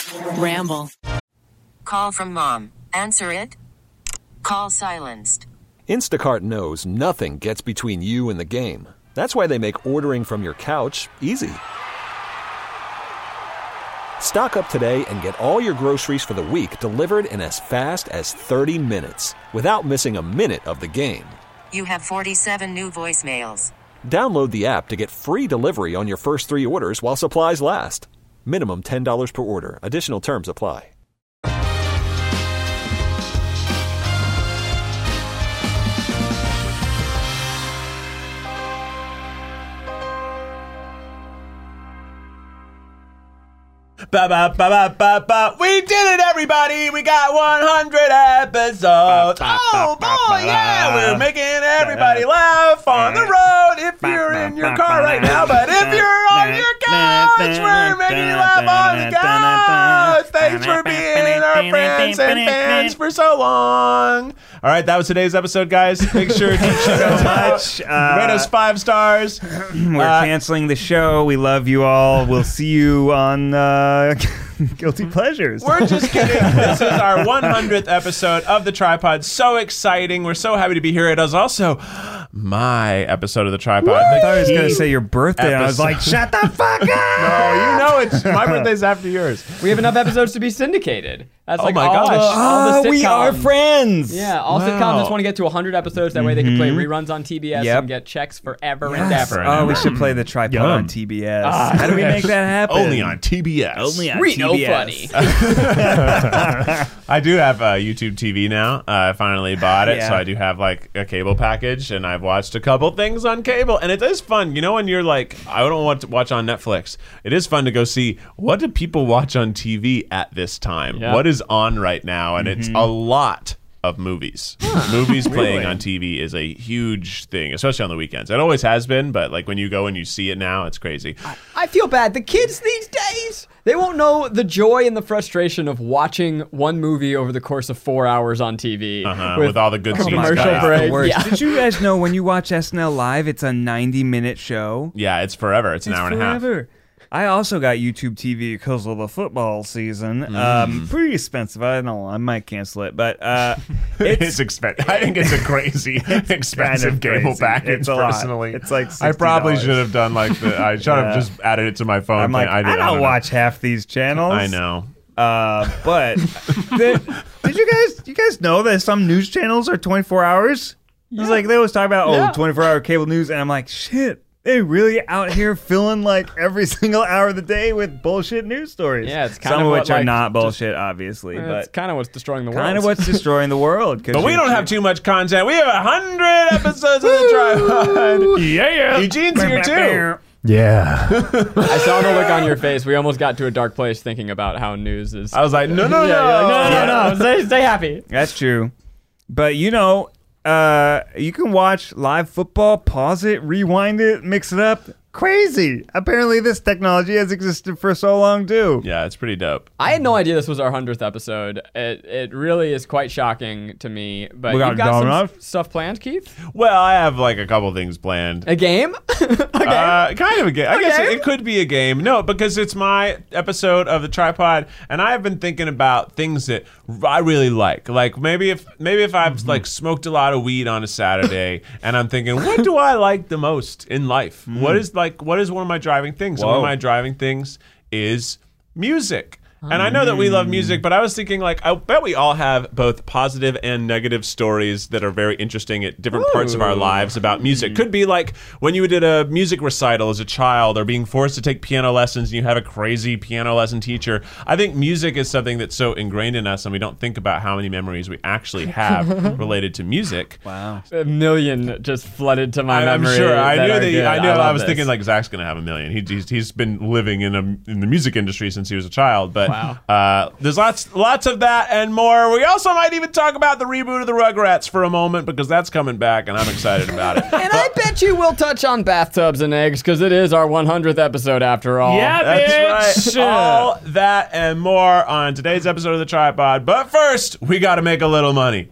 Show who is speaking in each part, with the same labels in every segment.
Speaker 1: Ramble.
Speaker 2: Call from mom. Answer it. Call silenced.
Speaker 3: Instacart knows nothing gets between you and the game. That's why they make ordering from your couch easy. Stock up today and get all your groceries for the week delivered in as fast as 30 minutes without missing a minute of the game.
Speaker 2: You have 47 new voicemails.
Speaker 3: Download the app to get free delivery on your first 3 orders while supplies last. Minimum $10 per order. Additional terms apply.
Speaker 4: Ba-ba-ba-ba-ba-ba. We did it, everybody! We got 100 episodes! Oh, boy, yeah! We're making everybody laugh on the road if you're in your car right now, but if you're on your couch, we're making you laugh on the couch! Thanks for being our friends and fans for so long! All right, that was today's episode, guys. Make sure to check out much. Rate us 5 stars.
Speaker 5: We're canceling the show. We love you all. We'll see you on Guilty Pleasures.
Speaker 4: We're just kidding. This is our 100th episode of The Tripod. So exciting. We're so happy to be here. It is also my episode of The Tripod.
Speaker 5: I thought I was going to say your birthday, and I was like, shut the fuck up!
Speaker 4: No, you know it's my birthday's after yours.
Speaker 6: We have enough episodes to be syndicated. That's like
Speaker 4: my
Speaker 6: all
Speaker 4: gosh.
Speaker 6: all the sitcoms.
Speaker 5: We are friends!
Speaker 6: Yeah, all sitcoms just want to get to 100 episodes. That way they can play reruns on TBS
Speaker 5: Yep.
Speaker 6: and get checks forever and ever.
Speaker 5: Oh, we should play The Tripod on TBS. How do we make that happen?
Speaker 4: Only on TBS.
Speaker 5: Only on
Speaker 6: Reno
Speaker 5: TBS.
Speaker 6: funny.
Speaker 4: I do have YouTube TV now. I finally bought it,
Speaker 5: Yeah.
Speaker 4: so I do have like a cable package, and I've watched a couple things on cable, and it is fun. You know, when you're like, I don't want to watch on Netflix, it is fun to go see what do people watch on TV at this time.
Speaker 6: Yeah.
Speaker 4: What is on right now, and it's a lot of movies. Movies playing on TV is a huge thing, especially on the weekends. It always has been, but like when you go and you see it now, it's crazy.
Speaker 6: I feel bad. The kids these days, they won't know the joy and the frustration of watching one movie over the course of 4 hours on TV.
Speaker 4: With all the good scenes.
Speaker 6: commercial
Speaker 4: cut out.
Speaker 6: breaks.
Speaker 5: The worst.
Speaker 6: Yeah.
Speaker 5: Did you guys know when you watch SNL Live, it's a 90-minute show?
Speaker 4: Yeah, it's forever. It's an hour and a half.
Speaker 5: Forever. I also got YouTube TV because of the football season. Pretty expensive. I don't know. I might cancel it, but
Speaker 4: It's expensive. I think it's a crazy expensive cable
Speaker 5: crazy.
Speaker 4: package.
Speaker 5: It's a lot.
Speaker 4: Personally,
Speaker 5: It's like
Speaker 4: I probably
Speaker 5: $60.
Speaker 4: should have done like the. I should have just added it to my phone.
Speaker 5: I'm like,
Speaker 4: I
Speaker 5: I don't watch half these channels.
Speaker 4: I know.
Speaker 5: But did you guys know that some news channels are 24 hours? It's like they always talk about 24-hour cable news, and I'm like, shit. They really out here filling like every single hour of the day with bullshit news stories.
Speaker 6: Yeah, it's kind
Speaker 5: some
Speaker 6: of
Speaker 5: of which
Speaker 6: what,
Speaker 5: are
Speaker 6: like,
Speaker 5: not bullshit, obviously,
Speaker 6: It's
Speaker 5: but
Speaker 6: kind of what's destroying the world.
Speaker 5: kind of what's destroying the world.
Speaker 4: But we don't have too much content. We have 100 episodes of The Tripod.
Speaker 5: Yeah.
Speaker 4: Eugene's here too.
Speaker 7: Yeah.
Speaker 6: I saw the look on your face. We almost got to a dark place thinking about how news is.
Speaker 4: I was like, no.
Speaker 6: You're like, no. Stay happy.
Speaker 5: That's true. But you know, you can watch live football, pause it, rewind it, mix it up. Crazy. Apparently this technology has existed for so long too.
Speaker 4: Yeah, it's pretty dope.
Speaker 6: I had no idea this was our 100th episode. It really is quite shocking to me. But
Speaker 5: We got
Speaker 6: you got some
Speaker 5: donuts?
Speaker 6: stuff planned, Keith?
Speaker 4: Well, I have like a couple things planned.
Speaker 6: A game?
Speaker 4: Kind of a game. I guess it could be a game. No, because it's my episode of The Tripod, and I have been thinking about things that I really like. Like maybe if I've like smoked a lot of weed on a Saturday, and I'm thinking, what do I like the most in life? What is one of my driving things? One of my driving things is music. And I know that we love music, but I was thinking, like, I bet we all have both positive and negative stories that are very interesting at different parts of our lives about music. Could be like when you did a music recital as a child or being forced to take piano lessons and you have a crazy piano lesson teacher. I think music is something that's so ingrained in us and we don't think about how many memories we actually have related to music.
Speaker 5: Wow.
Speaker 6: A million just flooded to my
Speaker 4: I'm
Speaker 6: memory.
Speaker 4: sure. I knew
Speaker 6: are
Speaker 4: that.
Speaker 6: good.
Speaker 4: I
Speaker 6: love
Speaker 4: was
Speaker 6: this.
Speaker 4: thinking like Zach's gonna have a million. He's been living in the music industry since he was a child. But there's lots of that and more. We also might even talk about the reboot of the Rugrats for a moment because that's coming back and I'm excited about it.
Speaker 6: And I bet you will touch on bathtubs and eggs because it is our 100th episode after all.
Speaker 5: Yeah,
Speaker 4: That's right. All that and more on today's episode of The Tripod. But first, we got to make a little money.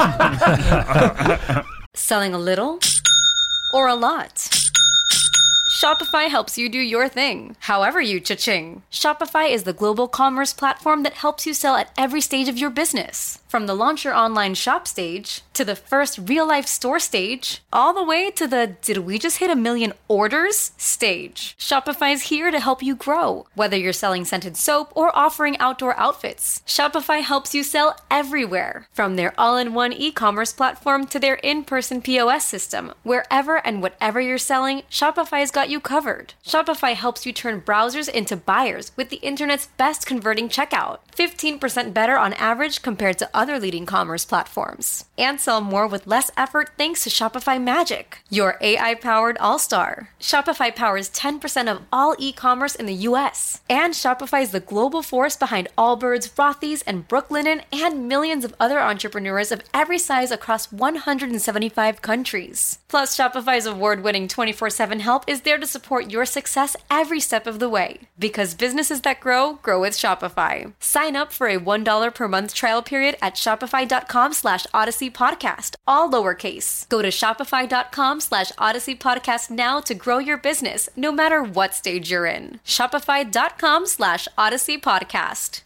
Speaker 1: Selling a little or a lot? Shopify helps you do your thing, however you cha-ching. Shopify is the global commerce platform that helps you sell at every stage of your business. From the launch your online shop stage, to the first real-life store stage, all the way to the did we just hit 1 million orders stage. Shopify's here to help you grow. Whether you're selling scented soap or offering outdoor outfits, Shopify helps you sell everywhere. From their all-in-one e-commerce platform to their in-person POS system, wherever and whatever you're selling, Shopify's got you covered. Shopify helps you turn browsers into buyers with the internet's best converting checkout. 15% better on average compared to other leading commerce platforms. And sell more with less effort thanks to Shopify Magic, your AI-powered all-star. Shopify powers 10% of all e-commerce in the US. And Shopify is the global force behind Allbirds, Rothy's, and Brooklinen, and millions of other entrepreneurs of every size across 175 countries. Plus, Shopify's award-winning 24/7 help is there to support your success every step of the way. Because businesses that grow with Shopify. Sign up for a $1 per month trial period at shopify.com/Odyssey Podcast, all lowercase. Go to shopify.com/Odyssey Podcast now to grow your business, no matter what stage you're in. Shopify.com/Odyssey Podcast.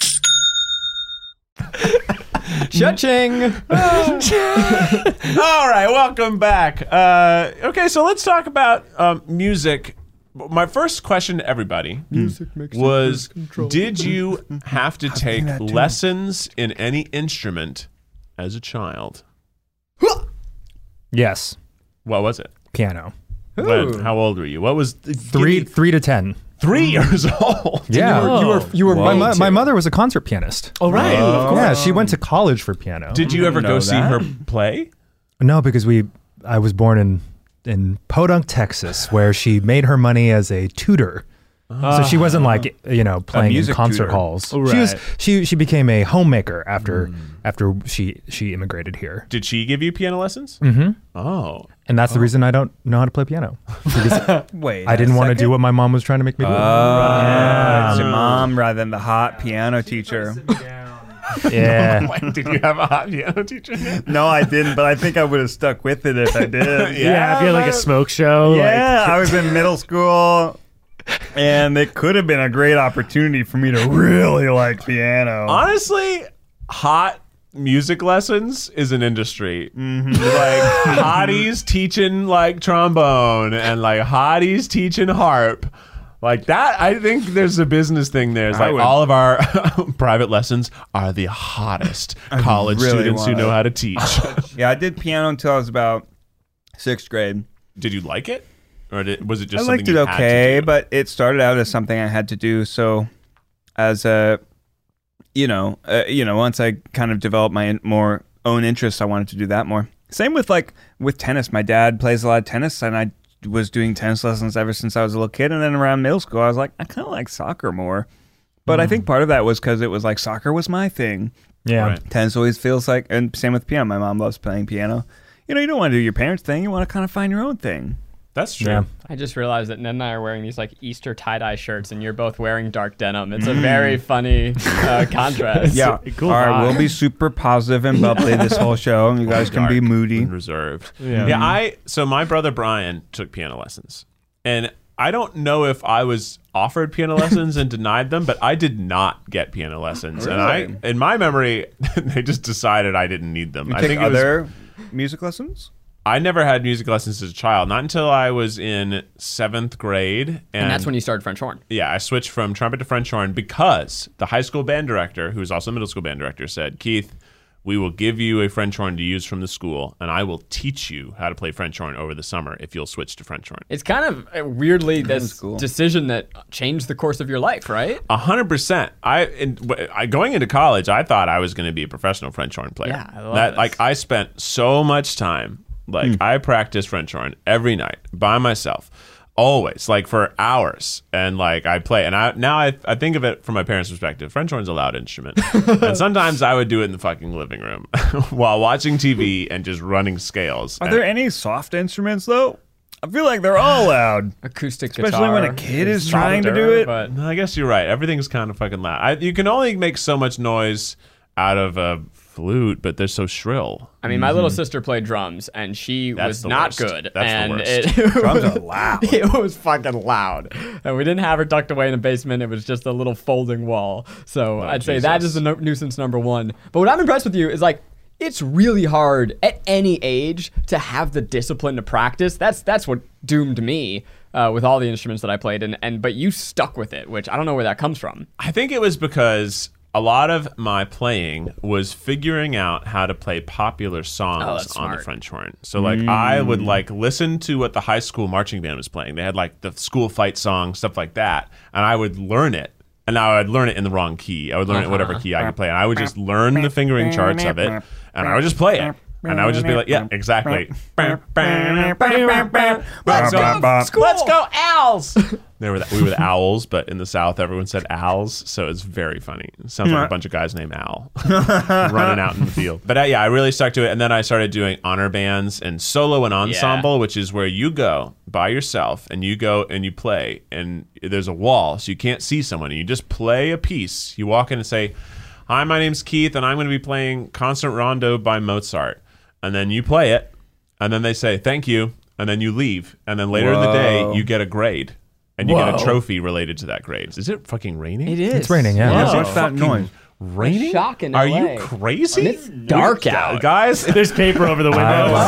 Speaker 6: Cha-ching!
Speaker 4: All right, welcome back. Okay, so let's talk about music. My first question to everybody was, did you have to take lessons in any instrument as a child?
Speaker 7: Yes.
Speaker 4: What was it?
Speaker 7: Piano.
Speaker 4: How old were you? What was...
Speaker 7: 3 to 10.
Speaker 4: 3 years old?
Speaker 7: Yeah.
Speaker 6: You were
Speaker 7: my mother was a concert pianist.
Speaker 6: Oh, right.
Speaker 7: Yeah, she went to college for piano.
Speaker 4: Did you ever go see her play?
Speaker 7: No, because I was born in Podunk, Texas, where she made her money as a tutor. So she wasn't like, playing in concert halls.
Speaker 5: Oh, right.
Speaker 7: She became a homemaker after she immigrated here.
Speaker 4: Did she give you piano lessons? Mm-hmm. Oh.
Speaker 7: And that's the reason I don't know how to play piano.
Speaker 5: Wait,
Speaker 7: I didn't want to do what my mom was trying to make me do.
Speaker 5: It's your mom rather than the hot piano teacher.
Speaker 7: Yeah.
Speaker 4: Did you have a hot piano teacher?
Speaker 5: No, I didn't, but I think I would have stuck with it if I did.
Speaker 8: Yeah, if you had like a smoke show.
Speaker 5: Yeah, I was in middle school, and it could have been a great opportunity for me to really like piano.
Speaker 4: Honestly, hot music lessons is an industry. Like hotties teaching like trombone and like hotties teaching harp. Like that, I think there's a business thing there. It's like all of our private lessons are the hottest college students who know how to teach.
Speaker 5: Yeah, I did piano until I was about 6th grade.
Speaker 4: Did you like it? Or was it just
Speaker 5: I
Speaker 4: something
Speaker 5: liked it
Speaker 4: you
Speaker 5: okay,
Speaker 4: had to do?
Speaker 5: but it started out as something I had to do. So as a, once I kind of developed my more own interests, I wanted to do that more. Same with tennis. My dad plays a lot of tennis, and I was doing tennis lessons ever since I was a little kid. And then around middle school, I was like, I kind of like soccer more. But I think part of that was because it was like soccer was my thing.
Speaker 7: Yeah.
Speaker 4: Right.
Speaker 5: Tennis always feels like, and same with piano. My mom loves playing piano. You don't want to do your parents' thing. You want to kind of find your own thing.
Speaker 4: That's true.
Speaker 7: Yeah.
Speaker 6: I just realized that Ned and I are wearing these like Easter tie-dye shirts, and you're both wearing dark denim. It's a very funny contrast.
Speaker 5: Yeah.
Speaker 8: Cool
Speaker 5: All right,
Speaker 8: vibe.
Speaker 5: we'll be super positive and bubbly this whole show. And you guys can be
Speaker 4: Dark
Speaker 5: moody.
Speaker 4: and reserved. So my brother Brian took piano lessons, and I don't know if I was offered piano lessons and denied them, but I did not get piano lessons.
Speaker 5: Really?
Speaker 4: And in my memory, they just decided I didn't need them.
Speaker 5: You
Speaker 4: I
Speaker 5: take
Speaker 4: think
Speaker 5: other music lessons?
Speaker 4: I never had music lessons as a child, not until I was in 7th grade.
Speaker 6: And that's when you started French horn.
Speaker 4: Yeah, I switched from trumpet to French horn because the high school band director, who was also a middle school band director, said, Keith, we will give you a French horn to use from the school, and I will teach you how to play French horn over the summer if you'll switch to French horn.
Speaker 6: It's kind of weirdly this
Speaker 5: cool.
Speaker 6: decision that changed the course of your life, right?
Speaker 4: 100%. Going into college, I thought I was going to be a professional French horn player.
Speaker 6: Yeah, I love this.
Speaker 4: Like I spent so much time. Like I practiced French horn every night by myself, always, like for hours, and like I play. And I think of it from my parents' perspective. French horn's a loud instrument, and sometimes I would do it in the fucking living room while watching TV and just running scales.
Speaker 5: Are there any soft instruments, though? I feel like they're all loud.
Speaker 6: Acoustic
Speaker 5: Especially
Speaker 6: guitar.
Speaker 5: when a kid is
Speaker 6: softer,
Speaker 5: trying to do it.
Speaker 6: But
Speaker 4: No, I guess you're right. Everything's kind of fucking loud. You can only make so much noise out of a flute, but they're so shrill.
Speaker 6: I mean, my little sister played drums, and she was not
Speaker 4: worst.
Speaker 6: good.
Speaker 4: That's
Speaker 6: and
Speaker 4: the worst.
Speaker 5: Drums are loud.
Speaker 6: It was fucking loud. And we didn't have her tucked away in the basement. It was just a little folding wall. So I'd say that is the nuisance number one. But what I'm impressed with you is like, it's really hard at any age to have the discipline to practice. That's what doomed me with all the instruments that I played. But you stuck with it, which I don't know where that comes from.
Speaker 4: I think it was because a lot of my playing was figuring out how to play popular songs on the French horn. So like I would like listen to what the high school marching band was playing. They had like the school fight song, stuff like that, and I would learn it. And now I'd learn it in the wrong key. I would learn it whatever key I could play. And I would just learn the fingering charts of it, and I would just play it. And I would just be like, yeah, exactly. Let's go, Owls! We were the Owls, but in the South, everyone said Owls, so it's very funny. It sounds like a bunch of guys named Al running out in the field. But yeah, I really stuck to it. And then I started doing honor bands and solo and ensemble, which is where you go by yourself and you go and you play. And there's a wall, so you can't see someone. And you just play a piece. You walk in and say, hi, my name's Keith, and I'm going to be playing Concert Rondo by Mozart. And then you play it, and then they say, thank you, and then you leave. And then later in the day, you get a grade. And you get a trophy related to that grade. Is it fucking raining?
Speaker 6: It is.
Speaker 7: It's raining, yeah.
Speaker 5: What's that noise?
Speaker 4: Raining?
Speaker 6: Shocking.
Speaker 4: Are you crazy?
Speaker 6: It's dark out.
Speaker 4: Guys,
Speaker 8: There's paper over the window.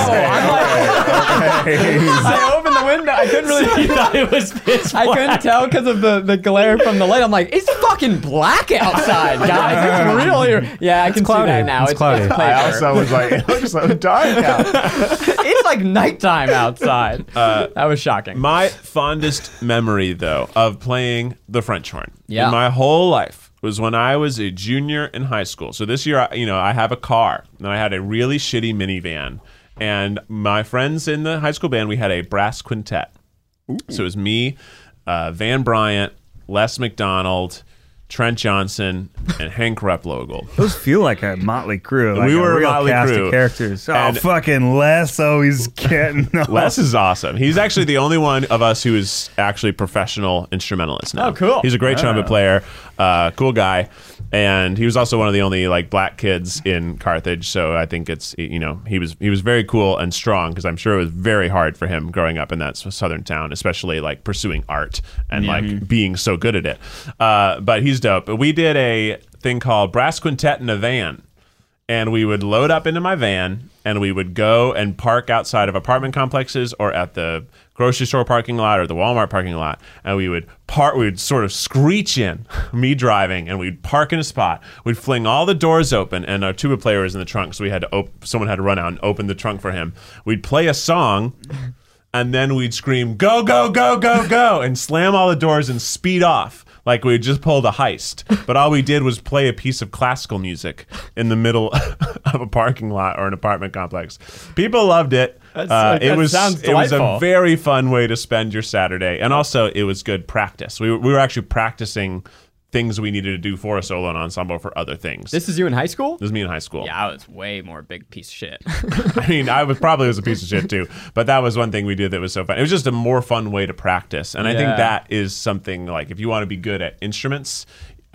Speaker 6: I opened the window. I couldn't really.
Speaker 8: You thought it was pitch
Speaker 6: I
Speaker 8: black.
Speaker 6: couldn't tell because of the glare from the light. I'm like, it's fucking black outside, guys. It's real here. Yeah, I can
Speaker 7: cloudy.
Speaker 6: see that now.
Speaker 7: It's cloudy.
Speaker 4: I also was like, it looks so dark out.
Speaker 6: It's like nighttime outside. That was shocking.
Speaker 4: My fondest memory, though, of playing the French horn
Speaker 6: Yeah.
Speaker 4: in my whole life was when I was a junior in high school. So this year, I have a car, and I had a really shitty minivan. And my friends in the high school band, we had a brass quintet. Ooh. So it was me, Van Bryant, Les McDonald, Trent Johnson, and Hank Replogle.
Speaker 5: Those feel like a motley crew. Like
Speaker 4: We were a
Speaker 5: real
Speaker 4: motley
Speaker 5: cast
Speaker 4: crew.
Speaker 5: of characters.
Speaker 4: And-
Speaker 5: fucking Les always getting
Speaker 4: Les is awesome. He's actually the only one of us who is actually professional instrumentalist now.
Speaker 6: Oh, cool.
Speaker 4: He's a great trumpet player, cool guy, and he was also one of the only like black kids in Carthage. So I think it's he was very cool and strong because I'm sure it was very hard for him growing up in that southern town, especially like pursuing art and like being so good at it. But he's dope. But we did a thing called Brass Quintet in a Van. And we would load up into my van, and we would go and park outside of apartment complexes or at the grocery store parking lot or the Walmart parking lot. And we would sort of screech in, me driving, and we'd park in a spot. We'd fling all the doors open, and our tuba player was in the trunk, so we had to someone had to run out and open the trunk for him. We'd play a song, and then we'd scream, go, go, go, go, go, and slam all the doors and speed off. Like we had just pulled a heist, but all we did was play a piece of classical music in the middle of a parking lot or an apartment complex. People loved it. It was a very fun way to spend your Saturday, and also it was good practice. We were actually practicing things we needed to do for a solo and ensemble for other things.
Speaker 6: This is you in high school?
Speaker 4: This is me in high school.
Speaker 6: Yeah, I was way more big piece of shit.
Speaker 4: I mean, I was a piece of shit too, but that was one thing we did that was so fun. It was just a more fun way to practice, and I think that is something like if you want to be good at instruments,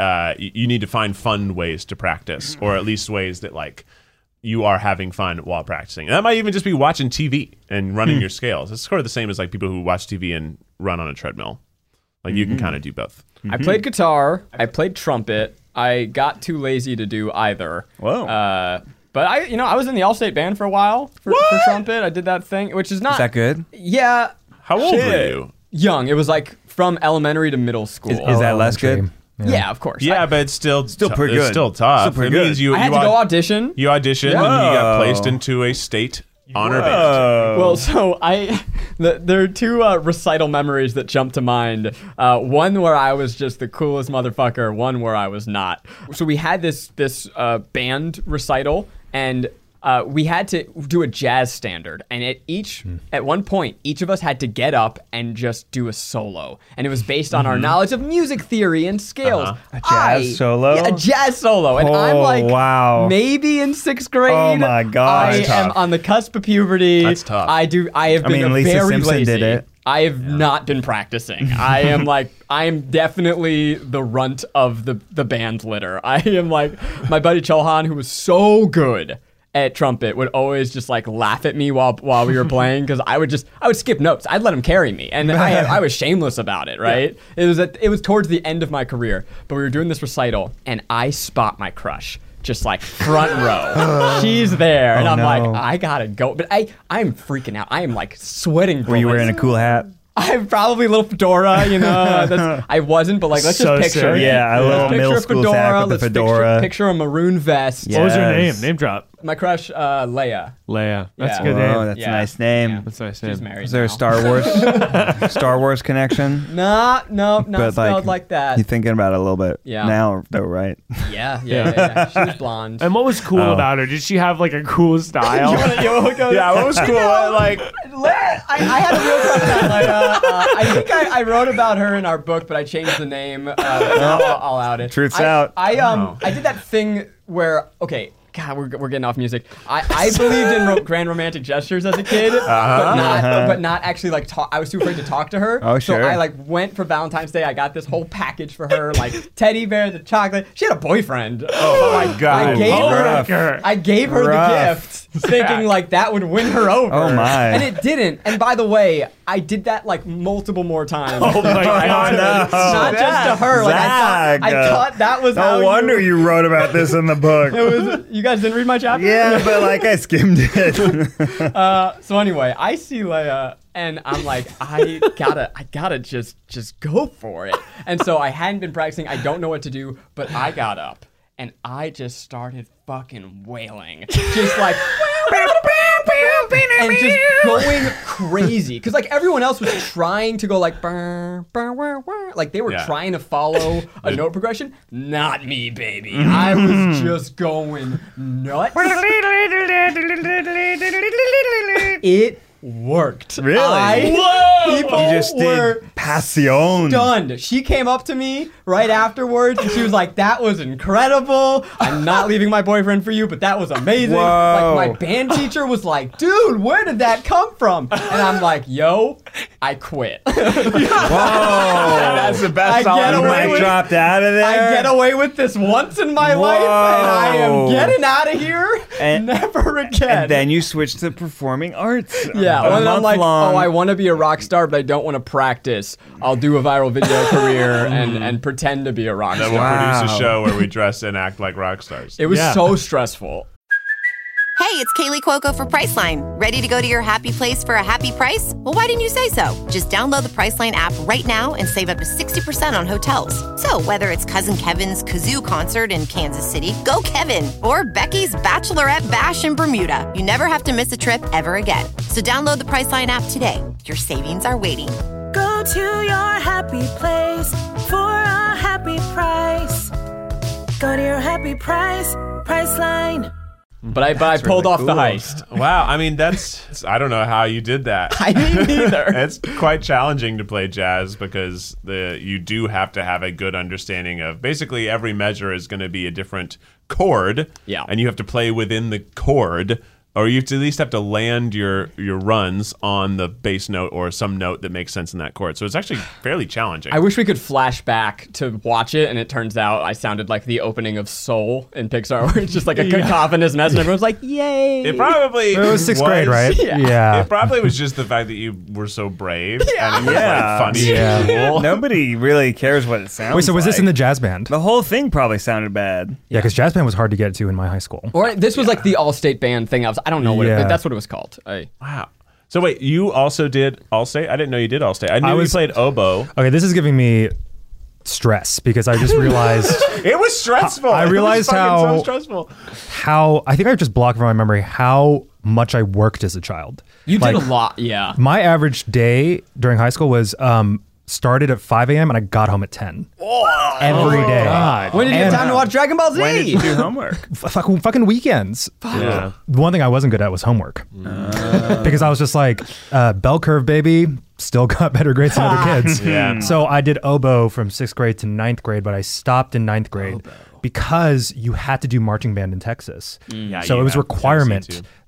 Speaker 4: you need to find fun ways to practice, or at least ways that like you are having fun while practicing. And that might even just be watching TV and running your scales. It's sort of the same as like people who watch TV and run on a treadmill. Like you can kind of do both.
Speaker 6: I played guitar. I played trumpet. I got too lazy to do either.
Speaker 5: Whoa.
Speaker 6: But I was in the All-State band for a while for trumpet. I did that thing, which is not...
Speaker 5: Is that good?
Speaker 6: Yeah.
Speaker 4: How old were you?
Speaker 6: Young. It was like from elementary to middle school.
Speaker 5: Is that less good?
Speaker 6: Yeah, of course.
Speaker 4: Yeah, but it's still
Speaker 5: pretty good.
Speaker 4: It's still tough.
Speaker 5: Still pretty
Speaker 4: it
Speaker 5: good.
Speaker 4: means you
Speaker 6: I had to go audition.
Speaker 4: You auditioned and you got placed into a state honor band.
Speaker 6: Well, so there are two recital memories that jump to mind. One where I was just the coolest motherfucker. One where I was not. So we had this band recital, and we had to do a jazz standard, and at one point, each of us had to get up and just do a solo, and it was based on our knowledge of music theory and scales.
Speaker 5: A jazz solo?
Speaker 6: Yeah, a jazz solo, and I'm like,
Speaker 5: wow.
Speaker 6: maybe in 6th grade.
Speaker 5: Oh my God.
Speaker 6: I
Speaker 5: That's
Speaker 6: am
Speaker 4: tough.
Speaker 6: on the cusp of puberty.
Speaker 4: That's tough.
Speaker 6: I have been
Speaker 5: Lisa
Speaker 6: very
Speaker 5: Simpson
Speaker 6: lazy.
Speaker 5: did it.
Speaker 6: I have not been practicing. I am definitely the runt of the band litter. I am like, my buddy Chohan, who was so good at trumpet, would always just like laugh at me while we were playing, because I would skip notes. I'd let him carry me, and I was shameless about it. Right? Yeah. It was towards the end of my career, but we were doing this recital, and I spot my crush. Just like front row. She's there. And I'm like, I gotta go. But I'm freaking out. I am like sweating bullets.
Speaker 5: Were you wearing a cool hat?
Speaker 6: I'm probably a little fedora, you know. I wasn't, but like, let's
Speaker 8: So
Speaker 6: just picture it.
Speaker 5: Yeah, a little middle school hat with the fedora.
Speaker 6: Picture a maroon vest.
Speaker 8: What was her
Speaker 5: Yes.
Speaker 8: name? Name drop.
Speaker 6: My crush, Leia.
Speaker 8: Leia. That's
Speaker 6: Yeah.
Speaker 8: a good name.
Speaker 5: Oh, that's
Speaker 6: Yeah.
Speaker 5: a nice name.
Speaker 6: Yeah.
Speaker 8: That's a nice name.
Speaker 6: She's married.
Speaker 5: Is there a
Speaker 6: now.
Speaker 5: Star Wars connection?
Speaker 6: No, not
Speaker 5: But,
Speaker 6: spelled like that.
Speaker 5: You're thinking about it a little bit
Speaker 6: Yeah.
Speaker 5: now, though, right?
Speaker 6: Yeah. She was blonde.
Speaker 8: And what was cool about her? Did she have like a cool style?
Speaker 4: Yeah, what was cool? Like,
Speaker 6: I had a real crush on Leia. I think I wrote about her in our book, but I changed the name. But now I'll out it.
Speaker 5: Truth's out.
Speaker 6: I did that thing where, okay, God, we're getting off music. I believed in grand romantic gestures as a kid, but not actually like talk. I was too afraid to talk to her.
Speaker 5: Oh, sure.
Speaker 6: So I like went for Valentine's Day. I got this whole package for her, like teddy bear, the chocolate. She had a boyfriend.
Speaker 4: oh my God.
Speaker 6: I gave her the
Speaker 5: Rough.
Speaker 6: gift, thinking like that would win her over.
Speaker 5: Oh, my.
Speaker 6: And it didn't. And by the way, I did that like multiple more times.
Speaker 8: Oh my God.
Speaker 6: Not just to her. Like I
Speaker 5: Zach.
Speaker 6: thought that was how
Speaker 5: No wonder you wrote about this in the book.
Speaker 6: It was. You guys didn't read my chapter?
Speaker 5: Yeah, but like I skimmed it.
Speaker 6: So anyway, I see Leia, and I'm like, I gotta just go for it. And so I hadn't been practicing. I don't know what to do, but I got up and I just started fucking wailing, just like. And just going crazy, because like everyone else was trying to go like burr, burr, burr, burr. Like they were trying to follow a note progression. Not me, baby. I was just going nuts. It worked.
Speaker 5: Really?
Speaker 6: People
Speaker 5: You just
Speaker 6: were
Speaker 5: did passion.
Speaker 6: stunned. She came up to me right afterwards and she was like, that was incredible. I'm not leaving my boyfriend for you, but that was amazing.
Speaker 5: Whoa.
Speaker 6: Like my band teacher was like, dude, where did that come from? And I'm like, yo, I quit.
Speaker 5: Whoa.
Speaker 4: That's the best
Speaker 6: I get
Speaker 5: You
Speaker 6: away
Speaker 5: might
Speaker 6: with-
Speaker 5: dropped out of there.
Speaker 6: I get away with this once in my life and I am
Speaker 5: Whoa.
Speaker 6: getting out of here
Speaker 5: And-
Speaker 6: never again.
Speaker 5: And then you switched to performing arts.
Speaker 6: Yeah,
Speaker 5: A
Speaker 6: and I'm
Speaker 5: month
Speaker 6: like,
Speaker 5: long.
Speaker 6: oh, I want to be a rock star, but I don't want to practice. I'll do a viral video career and pretend to be a rock
Speaker 4: Then
Speaker 6: star.
Speaker 4: we'll
Speaker 5: Wow.
Speaker 4: produce a show where we dress and act like rock stars.
Speaker 6: It was
Speaker 8: Yeah.
Speaker 6: so stressful.
Speaker 9: Hey, it's Kaylee Cuoco for Priceline. Ready to go to your happy place for a happy price? Well, why didn't you say so? Just download the Priceline app right now and save up to 60% on hotels. So whether it's Cousin Kevin's Kazoo Concert in Kansas City, go Kevin, or Becky's Bachelorette Bash in Bermuda, you never have to miss a trip ever again. So download the Priceline app today. Your savings are waiting.
Speaker 10: Go to your happy place for a happy price. Go to your happy price, Priceline.
Speaker 6: But I pulled
Speaker 5: really
Speaker 6: off the
Speaker 5: cool.
Speaker 6: heist.
Speaker 4: Wow, I mean I don't know how you did that.
Speaker 6: I mean, neither.
Speaker 4: It's quite challenging to play jazz because you do have to have a good understanding of basically every measure is going to be a different chord.
Speaker 6: Yeah.
Speaker 4: And you have to play within the chord, or you at least have to land your runs on the bass note or some note that makes sense in that chord. So it's actually fairly challenging.
Speaker 6: I wish we could flash back to watch it, and it turns out I sounded like the opening of Soul in Pixar, where it's just like a cacophonous mess, and everyone's like, "Yay!"
Speaker 4: It probably
Speaker 7: It was sixth grade, right?
Speaker 6: Yeah.
Speaker 4: It probably was just the fact that you were so brave and it was
Speaker 5: Yeah.
Speaker 4: like funny
Speaker 7: Yeah.
Speaker 4: and cool.
Speaker 5: Nobody really cares what it sounds
Speaker 7: Wait, so was this in the
Speaker 5: like.
Speaker 7: jazz band?
Speaker 5: The whole thing probably sounded bad.
Speaker 7: Yeah, because jazz band was hard to get to in my high school.
Speaker 6: Or this was like the all-state band thing. I don't know what
Speaker 7: Yeah.
Speaker 6: that's what it was called.
Speaker 4: Wow. So wait, you also did Allstate? I didn't know you did Allstate. I knew you played oboe.
Speaker 7: Okay, this is giving me stress because I just realized
Speaker 4: It was stressful.
Speaker 7: I realized
Speaker 4: it was fucking
Speaker 7: how-
Speaker 4: so stressful.
Speaker 7: how I think I just blocked from my memory how much I worked as a child.
Speaker 6: You
Speaker 7: Like,
Speaker 6: did a lot, yeah.
Speaker 7: My average day during high school was started at 5 a.m. and I got home at 10. Every day.
Speaker 6: When did you have time to watch Dragon Ball Z?
Speaker 5: When did you do homework?
Speaker 7: Fucking weekends.
Speaker 4: Yeah.
Speaker 7: The one thing I wasn't good at was homework. Because I was just like, bell curve, baby. Still got better grades than other kids.
Speaker 4: Yeah.
Speaker 7: So I did oboe from 6th grade to 9th grade, but I stopped in 9th grade because you had to do marching band in Texas.
Speaker 4: Yeah,
Speaker 7: So
Speaker 4: you
Speaker 7: it was a
Speaker 4: have Tennessee,
Speaker 7: requirement
Speaker 4: too.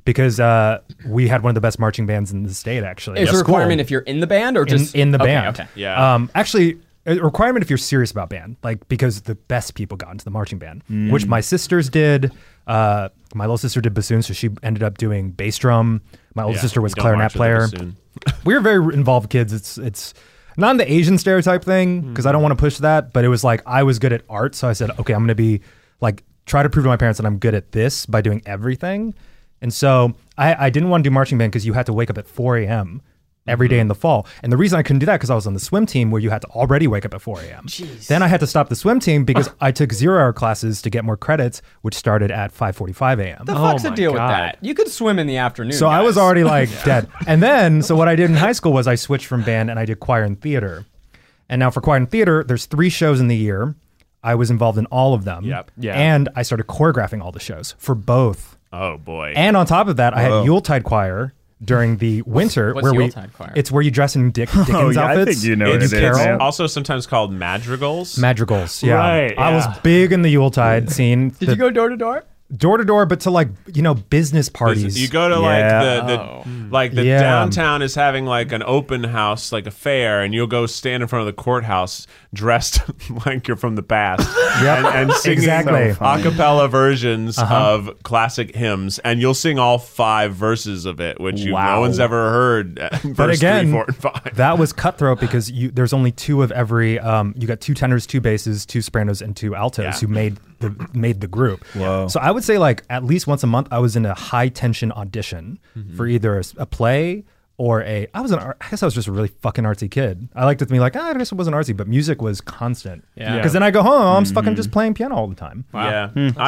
Speaker 7: because we had one of the best marching bands in the state, actually.
Speaker 6: Is a requirement if you're in the band or just
Speaker 7: in the band?
Speaker 6: Okay.
Speaker 4: Yeah.
Speaker 7: Actually, a requirement if you're serious about band, like because the best people got into the marching band, which my sisters did. My little sister did bassoon, so she ended up doing bass drum. My older sister was
Speaker 4: you don't
Speaker 7: clarinet
Speaker 4: march with the
Speaker 7: player.
Speaker 4: bassoon.
Speaker 7: We were very involved kids. It's not the Asian stereotype thing because I don't want to push that, but it was like I was good at art, so I said, okay, I'm going to be like try to prove to my parents that I'm good at this by doing everything. And so I didn't want to do marching band because you had to wake up at 4 a.m. every day in the fall. And the reason I couldn't do that because I was on the swim team where you had to already wake up at 4 a.m.
Speaker 6: Jeez.
Speaker 7: Then I had to stop the swim team because I took 0-hour classes to get more credits, which started at 5:45 a.m.
Speaker 6: The fuck's the
Speaker 8: my
Speaker 6: deal with
Speaker 8: God.
Speaker 6: that? You could swim in the afternoon.
Speaker 7: So I was already like dead. And then, so what I did in high school was I switched from band and I did choir and theater. And now for choir and theater, there's 3 shows in the year. I was involved in all of them.
Speaker 4: Yep.
Speaker 8: Yeah.
Speaker 7: And I started choreographing all the shows for both.
Speaker 4: Oh boy.
Speaker 7: And on top of that, I had Yuletide choir during the winter.
Speaker 6: What's
Speaker 7: where
Speaker 6: Yuletide choir?
Speaker 7: It's where you dress in Dickens
Speaker 5: I
Speaker 7: outfits.
Speaker 5: think you know
Speaker 7: and
Speaker 5: what
Speaker 7: you
Speaker 5: it is,
Speaker 7: carol.
Speaker 5: man.
Speaker 4: Also sometimes called madrigals.
Speaker 7: Madrigals, yeah.
Speaker 8: Right,
Speaker 7: I was
Speaker 8: yeah.
Speaker 7: big in the Yuletide scene.
Speaker 6: Did you go door to door?
Speaker 7: Door to door, but to like, business parties.
Speaker 4: You go to
Speaker 5: Yeah.
Speaker 4: like the
Speaker 7: Yeah.
Speaker 4: downtown is having like an open house, like a fair, and you'll go stand in front of the courthouse dressed like you're from the past,
Speaker 7: Yep.
Speaker 4: and singing
Speaker 7: Exactly.
Speaker 4: a cappella versions of classic hymns, and you'll sing all 5 verses of it, which no one's ever heard. Verse
Speaker 7: again,
Speaker 4: 3, 4, and 5.
Speaker 7: that was cutthroat because there's only 2 of every. You got 2 tenors, 2 basses, 2 sopranos, and 2 altos
Speaker 4: Yeah.
Speaker 7: who made the group.
Speaker 5: Whoa.
Speaker 7: So I would say like at least once a month I was in a high tension audition for either a play or I guess I was just a really fucking artsy kid. I liked it to be like, I guess it wasn't artsy, but music was constant.
Speaker 6: Yeah.
Speaker 7: Because then I go home, I'm fucking just playing piano all the time.
Speaker 4: Yeah,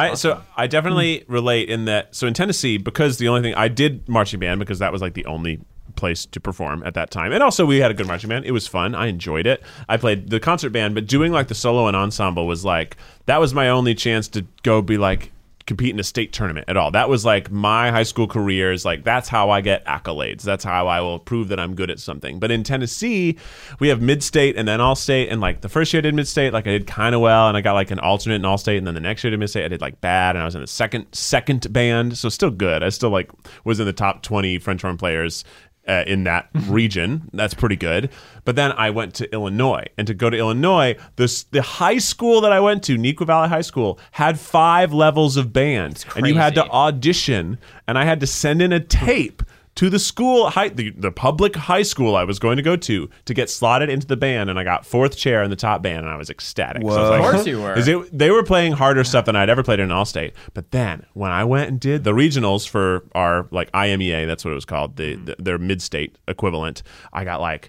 Speaker 4: I definitely relate in that. So in Tennessee, because the only thing I did marching band because that was like the only place to perform at that time, and also we had a good marching band. It was fun. I enjoyed it. I played the concert band, but doing like the solo and ensemble was like that was my only chance to go be like compete in a state tournament at all. That was like my high school career is like that's how I get accolades. That's how I will prove that I'm good at something. But in Tennessee, we have mid-state and then all-state, and like the first year I did mid-state, like I did kind of well, and I got like an alternate in all-state, and then the next year I did mid-state, I did like bad, and I was in a second band, so still good. I still like was in the top 20 French horn players in that region. That's pretty good. But then I went to Illinois, and to go to Illinois, the high school that I went to, Neuqua Valley High School, had 5 levels of band, and you had to
Speaker 6: crazy.
Speaker 4: audition, and I had to send in a tape to the school, the public high school I was going to go to get slotted into the band, and I got 4th chair in the top band, and I was ecstatic. So I was
Speaker 5: Whoa.
Speaker 4: like,
Speaker 6: Of course you were.
Speaker 4: they were playing harder stuff than I'd ever played in All-State. But then when I went and did the regionals for our like IMEA, that's what it was called, their mid-state equivalent, I got like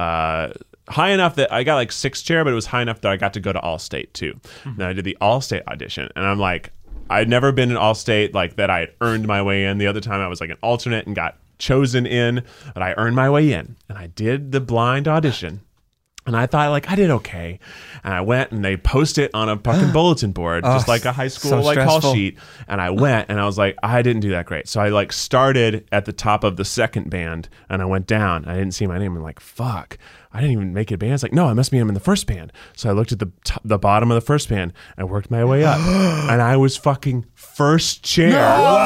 Speaker 4: high enough that I got like 6th chair, but it was high enough that I got to go to All-State too. Then I did the All-State audition, and I'm like, I'd never been in All-State like that. I had earned my way in. The other time I was like an alternate and got chosen in, but I earned my way in, and I did the blind audition, and I thought like I did okay, and I went and they post it on a fucking bulletin board, just like a high school
Speaker 5: so
Speaker 4: like call
Speaker 5: stressful.
Speaker 4: sheet, and I went and I was like I didn't do that great, so I like started at the top of the second band and I went down. I didn't see my name and like fuck, I didn't even make it band. It's like, no, I must be in the first band. So I looked at the bottom of the first band and worked my way up. And I was fucking first chair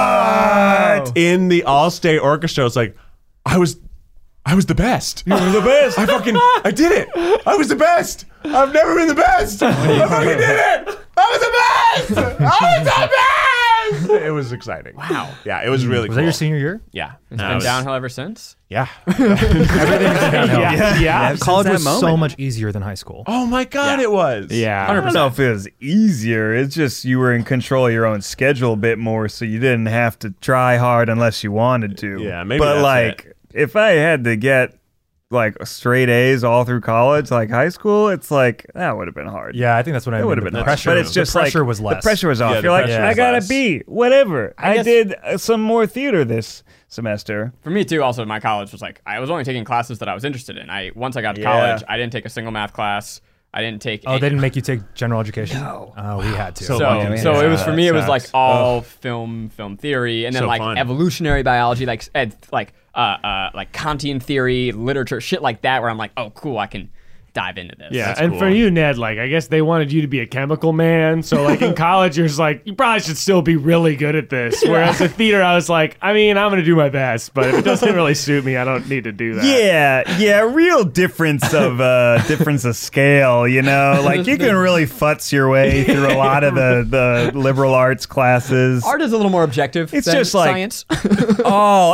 Speaker 4: in the All-State Orchestra. I was like, I was the best. You were the best. I did it. I was the best. I've never been the best. I fucking did it. I was the best. I was the best. It was exciting. Wow. Yeah, it was really
Speaker 7: Was
Speaker 4: cool.
Speaker 7: that your senior year?
Speaker 4: Yeah.
Speaker 6: It's been downhill ever since.
Speaker 4: Yeah.
Speaker 8: Yeah.
Speaker 7: College
Speaker 5: that
Speaker 7: was so
Speaker 5: moment.
Speaker 7: much easier than high school.
Speaker 4: Oh my God, it was.
Speaker 8: Yeah.
Speaker 5: I don't know if it was easier. It's just you were in control of your own schedule a bit more, so you didn't have to try hard unless you wanted to.
Speaker 4: Yeah, maybe
Speaker 5: But
Speaker 4: that's
Speaker 5: like,
Speaker 4: it.
Speaker 5: if I had to get like straight A's all through college, like high school, it's like that would have been hard.
Speaker 7: Yeah, I think that's what I
Speaker 5: It
Speaker 7: mean.
Speaker 5: would have
Speaker 7: The
Speaker 5: been
Speaker 7: pressure.
Speaker 5: but it's just
Speaker 7: the pressure
Speaker 5: like,
Speaker 7: was less.
Speaker 5: The pressure was off.
Speaker 4: Yeah, the
Speaker 5: You're like,
Speaker 4: pressure
Speaker 5: I
Speaker 4: was
Speaker 5: got
Speaker 4: less.
Speaker 5: a B, whatever. I
Speaker 6: guess-
Speaker 5: did some more theater this semester.
Speaker 6: For me too, also my college was like I was only taking classes that I was interested in. Once I got to
Speaker 5: Yeah.
Speaker 6: college, I didn't take a single math class. I didn't take.
Speaker 7: Oh, they didn't make you take general education? No. Oh, we had to.
Speaker 6: So,
Speaker 5: fucking
Speaker 6: so it was for me. It was like
Speaker 5: sucks.
Speaker 6: all film theory, and then
Speaker 4: So
Speaker 6: like
Speaker 4: fun.
Speaker 6: evolutionary biology, like Kantian theory, literature, shit like that. Where I'm like, oh, cool, I can dive into this.
Speaker 8: Yeah,
Speaker 4: That's
Speaker 8: and
Speaker 4: cool.
Speaker 8: for you, Ned, like, I guess they wanted you to be a chemical man. So, like, in college, you're just like, you probably should still be really good at this. Whereas at theater, I was like, I mean, I'm going to do my best, but if it doesn't really suit me, I don't need to do that.
Speaker 5: Yeah, real difference of scale, you know? Like, you can really futz your way through a lot of the liberal arts classes.
Speaker 6: Art is a little more objective.
Speaker 5: It's
Speaker 6: than
Speaker 5: just like
Speaker 6: science.
Speaker 5: all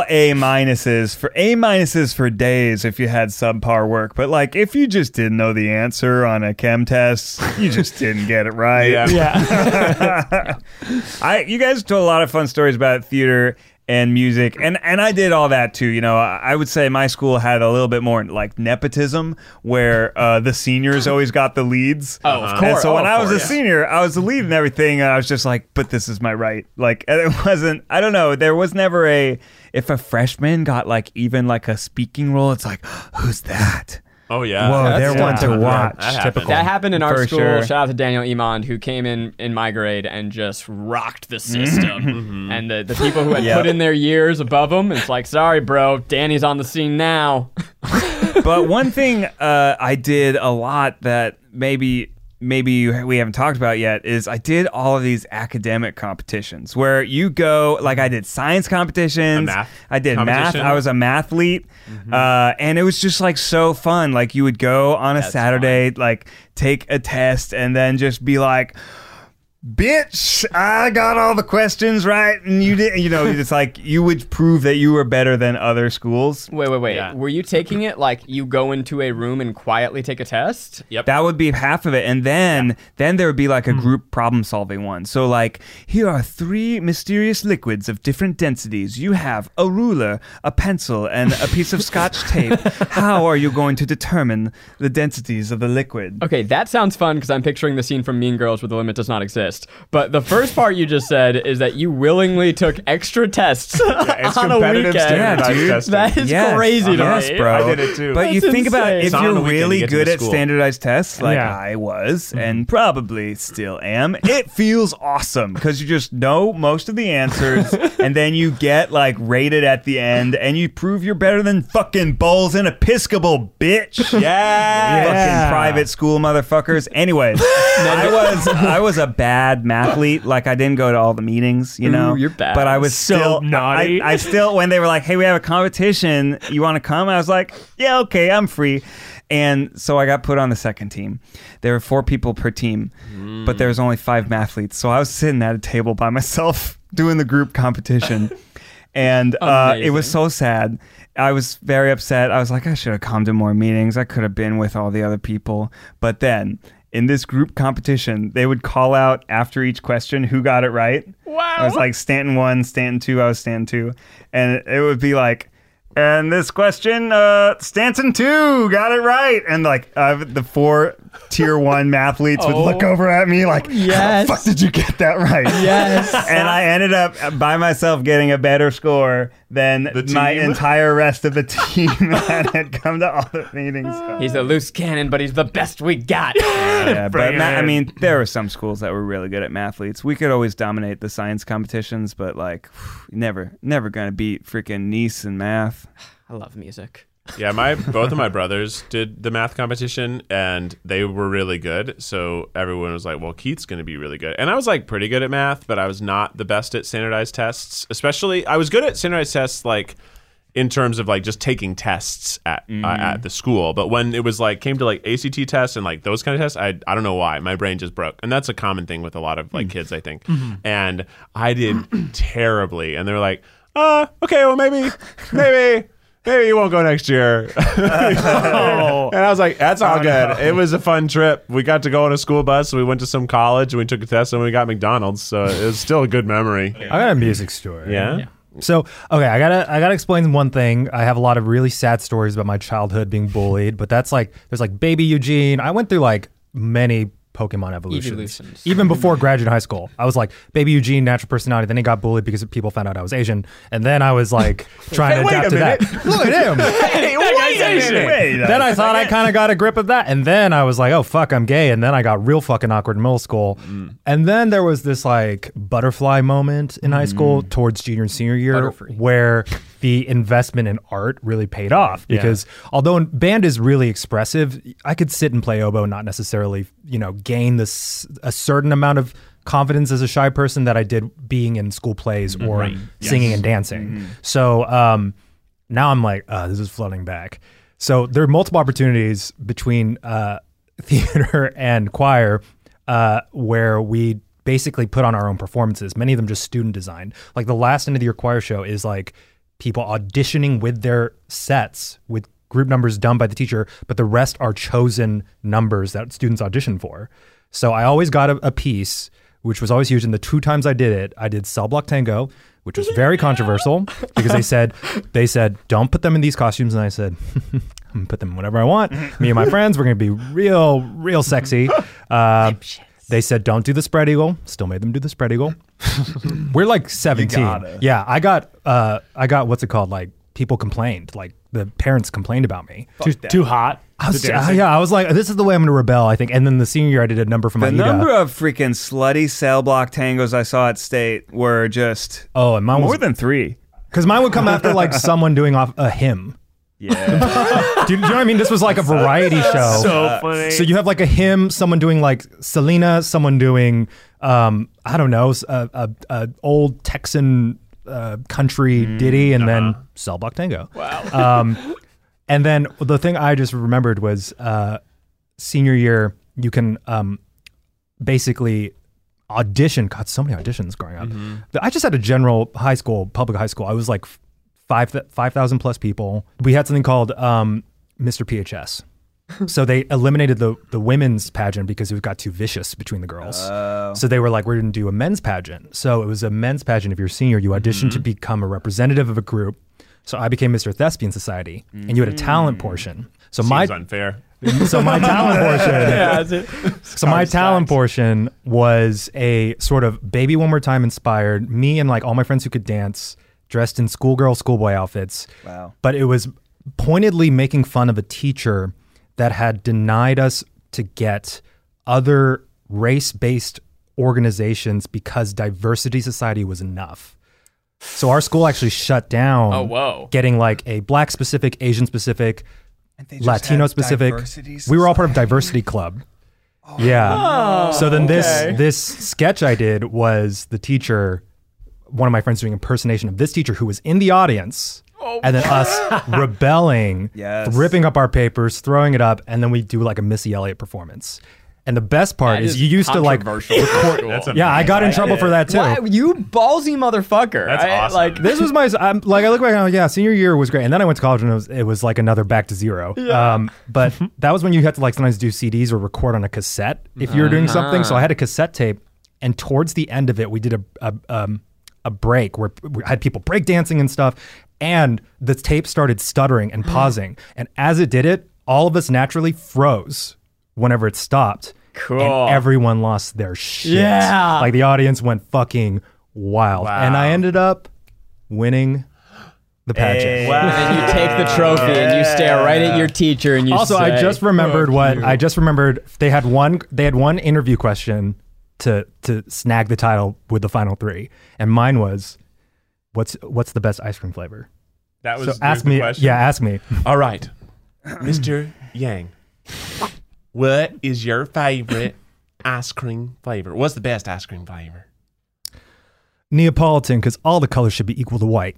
Speaker 5: A- for days if you had subpar work. But like if you just didn't know the answer on a chem test, you just didn't get it right.
Speaker 4: Yeah.
Speaker 5: You guys told a lot of fun stories about theater and music, and I did all that too. You know, I would say my school had a little bit more like nepotism, where the seniors always got the leads.
Speaker 6: Oh, of
Speaker 5: And
Speaker 6: course.
Speaker 5: so when
Speaker 6: Oh,
Speaker 5: I
Speaker 6: of
Speaker 5: was a
Speaker 6: course.
Speaker 5: senior, I was the lead and everything, and I was just like, but this is my right. Like, and it wasn't. I don't know. There was never if a freshman got like even like a speaking role, it's like, who's that?
Speaker 4: Oh yeah.
Speaker 5: Whoa, they're one to
Speaker 4: Yeah.
Speaker 5: watch.
Speaker 4: That happened.
Speaker 6: That happened in our
Speaker 5: For
Speaker 6: school.
Speaker 5: sure.
Speaker 6: Shout out to Daniel Iman, who came in my grade and just rocked the system. And the people who had
Speaker 5: Yep.
Speaker 6: put in their years above him, it's like, sorry, bro, Danny's on the scene now.
Speaker 5: But one thing I did a lot that maybe we haven't talked about yet is I did all of these academic competitions where you go, like I did science competitions.
Speaker 4: A math
Speaker 5: I did math.
Speaker 4: competition?
Speaker 5: I was a mathlete. And it was just like so fun. Like you would go on a
Speaker 6: That's
Speaker 5: Saturday, like take a test and then just be like, bitch, I got all the questions right, and you did. You know, it's like you would prove that you were better than other schools.
Speaker 6: Wait.
Speaker 4: Yeah.
Speaker 6: Were you taking it like you go into a room and quietly take a test?
Speaker 4: Yep.
Speaker 5: That would be half of it, and then there would be like a group problem-solving one. So like, here are 3 mysterious liquids of different densities. You have a ruler, a pencil, and a piece of Scotch tape. How are you going to determine the densities of the liquid?
Speaker 6: Okay, that sounds fun because I'm picturing the scene from Mean Girls where the limit does not exist. But the first part you just said is that you willingly took extra tests
Speaker 4: It's
Speaker 6: on a
Speaker 4: competitive
Speaker 6: weekend.
Speaker 4: standardized
Speaker 5: dude.
Speaker 4: testing.
Speaker 6: That is
Speaker 5: Yes,
Speaker 6: crazy to
Speaker 5: yes,
Speaker 6: me.
Speaker 5: bro.
Speaker 4: I did it too.
Speaker 5: But you
Speaker 6: That's
Speaker 5: think about
Speaker 6: insane.
Speaker 5: if
Speaker 4: It's on
Speaker 5: you're
Speaker 4: the weekend to
Speaker 5: really
Speaker 4: get to
Speaker 5: good
Speaker 4: the
Speaker 5: at
Speaker 4: school.
Speaker 5: standardized tests, like
Speaker 8: Yeah.
Speaker 5: I was, and probably still am, it feels awesome because you just know most of the answers, and then you get like rated at the end, and you prove you're better than fucking Bowles and Episcopal, bitch.
Speaker 4: Yeah.
Speaker 5: Fucking private school motherfuckers. Anyways, I was a bad mathlete. Like I didn't go to all the meetings, you know.
Speaker 6: you're bad.
Speaker 5: But I was
Speaker 8: So
Speaker 5: still
Speaker 8: naughty.
Speaker 5: I still, when they were like, "Hey, we have a competition. You want to come?" I was like, "Yeah, okay, I'm free." And so I got put on the second team. There were 4 people per team, but there was only 5 mathletes. So I was sitting at a table by myself doing the group competition, and it was so sad. I was very upset. I was like, I should have come to more meetings. I could have been with all the other people. But then in this group competition, they would call out after each question who got it right.
Speaker 6: Wow.
Speaker 5: I was like Stanton 1, Stanton 2, I was Stanton 2. And it would be like, and this question, Stanton 2 got it right. And like the 4 tier 1 mathletes would look over at me like,
Speaker 6: Yes.
Speaker 5: how the fuck did you get that right?
Speaker 6: Yes.
Speaker 5: And I ended up by myself getting a better score than my
Speaker 4: team?
Speaker 5: entire rest of the team that had come to all the meetings.
Speaker 6: He's a loose cannon, but he's the best we got.
Speaker 5: Yeah, but
Speaker 8: Bring it
Speaker 5: I
Speaker 8: in.
Speaker 5: mean, there were some schools that were really good at mathletes. We could always dominate the science competitions, but like, never gonna beat freaking Nice in math.
Speaker 6: I love music.
Speaker 4: Yeah, both of my brothers did the math competition, and they were really good. So everyone was like, "Well, Keith's going to be really good." And I was like pretty good at math, but I was not the best at standardized tests. Especially, I was good at standardized tests, like in terms of like just taking tests at the school. But when it was like came to like ACT tests and like those kind of tests, I don't know why my brain just broke. And that's a common thing with a lot of like kids, I think. And I did terribly, and they were like, "Okay, well maybe." Maybe you won't go next year. And I was like, that's all good. It was a fun trip. We got to go on a school bus. We went to some college and we took a test and we got McDonald's. So it was still a good memory.
Speaker 7: I got a music story.
Speaker 4: Yeah.
Speaker 7: So, okay, I gotta explain one thing. I have a lot of really sad stories about my childhood being bullied, but that's like, there's like baby Eugene. I went through like many Pokemon evolutions.
Speaker 6: Evolutions.
Speaker 7: Even before graduating high school, I was like Baby Eugene, natural personality. Then he got bullied because people found out I was Asian, and then I was like trying to adapt to that. Look at him.
Speaker 4: Hey, wait a minute.
Speaker 7: Then I thought I kind of got a grip of that, and then I was like, oh fuck, I'm gay, and then I got real fucking awkward in middle school, and then there was this like butterfly moment in high school towards junior and senior year where the investment in art really paid off because although band is really expressive, I could sit and play oboe, not necessarily, gain a certain amount of confidence as a shy person that I did being in school plays or singing and dancing. So now I'm like, this is flooding back. So there are multiple opportunities between theater and choir where we basically put on our own performances, many of them just student designed. Like the last end of the year choir show is like people auditioning with their sets with group numbers done by the teacher, but the rest are chosen numbers that students audition for. So I always got a piece, which was always huge. And the 2 times I did it, I did Cell Block Tango, which was very controversial because they said, don't put them in these costumes. And I said, I'm gonna put them in whatever I want. Me and my friends, we're going to be real sexy. They said, don't do the spread eagle. Still made them do the spread eagle. We're like 17. Yeah, I got what's it called? Like people complained. Like the parents complained about me.
Speaker 8: Too hot.
Speaker 7: I was like, this is the way I'm going to rebel, I think. And then the senior year, I did a number for my
Speaker 5: The number of freaking slutty cell block tangos I saw at State were just
Speaker 7: and mine
Speaker 5: more than 3.
Speaker 7: Because mine would come after like someone doing off a hymn.
Speaker 5: Yeah.
Speaker 7: Do you know what I mean? This was like a variety show.
Speaker 8: So funny.
Speaker 7: So you have like a hymn, someone doing like Selena, someone doing, I don't know, a old Texan country ditty, and then Cell Block Tango.
Speaker 6: Wow.
Speaker 7: And then the thing I just remembered was senior year, you can basically audition. God, so many auditions growing up. I just had a general high school, public high school. I was like 5,000 plus people. We had something called Mr. PHS. So they eliminated the women's pageant because it got too vicious between the girls. So they were like, we're going to do a men's pageant. So it was a men's pageant. If you're a senior, you auditioned to become a representative of a group. So I became Mr. Thespian Society, and you had a talent portion. So
Speaker 4: Seems unfair.
Speaker 7: So my talent portion. Talent portion was a sort of Baby One More Time inspired. Me and like all my friends who could dance, dressed in schoolboy outfits.
Speaker 5: Wow.
Speaker 7: But it was pointedly making fun of a teacher that had denied us to get other race-based organizations because Diversity Society was enough. So our school actually shut down getting like a Black specific, Asian specific, Latino specific. We were all part of Diversity Club. So then this sketch I did was the teacher, one of my friends doing impersonation of this teacher who was in the audience, and then us rebelling, ripping up our papers, throwing it up, and then we do like a Missy Elliott performance. And the best part is you used to like record. I got in trouble for that too.
Speaker 6: Wow, you ballsy motherfucker.
Speaker 4: That's awesome.
Speaker 7: Like this was my I look back and I'm like, senior year was great. And then I went to college and it was like another back to zero. But that was when you had to like sometimes do CDs or record on a cassette if you were doing something. So I had a cassette tape, and towards the end of it, we did a break where we had people break dancing and stuff, and the tape started stuttering and pausing. And as it did it, all of us naturally froze whenever it stopped.
Speaker 6: Cool.
Speaker 7: And everyone lost their shit.
Speaker 6: Yeah.
Speaker 7: Like the audience went fucking wild.
Speaker 4: Wow.
Speaker 7: And I ended up winning the pageant.
Speaker 5: Hey.
Speaker 6: And then you take the trophy and you stare right at your teacher and you
Speaker 7: Also,
Speaker 6: say,
Speaker 7: I just remembered they had one interview question to snag the title with the final 3. And mine was, what's the best ice cream flavor?
Speaker 4: That was
Speaker 7: So ask me.
Speaker 4: question?
Speaker 7: Yeah, ask me.
Speaker 4: All right, Mr. Yang, what is your favorite ice cream flavor? What's the best ice cream flavor?
Speaker 7: Neapolitan, because all the colors should be equal to white.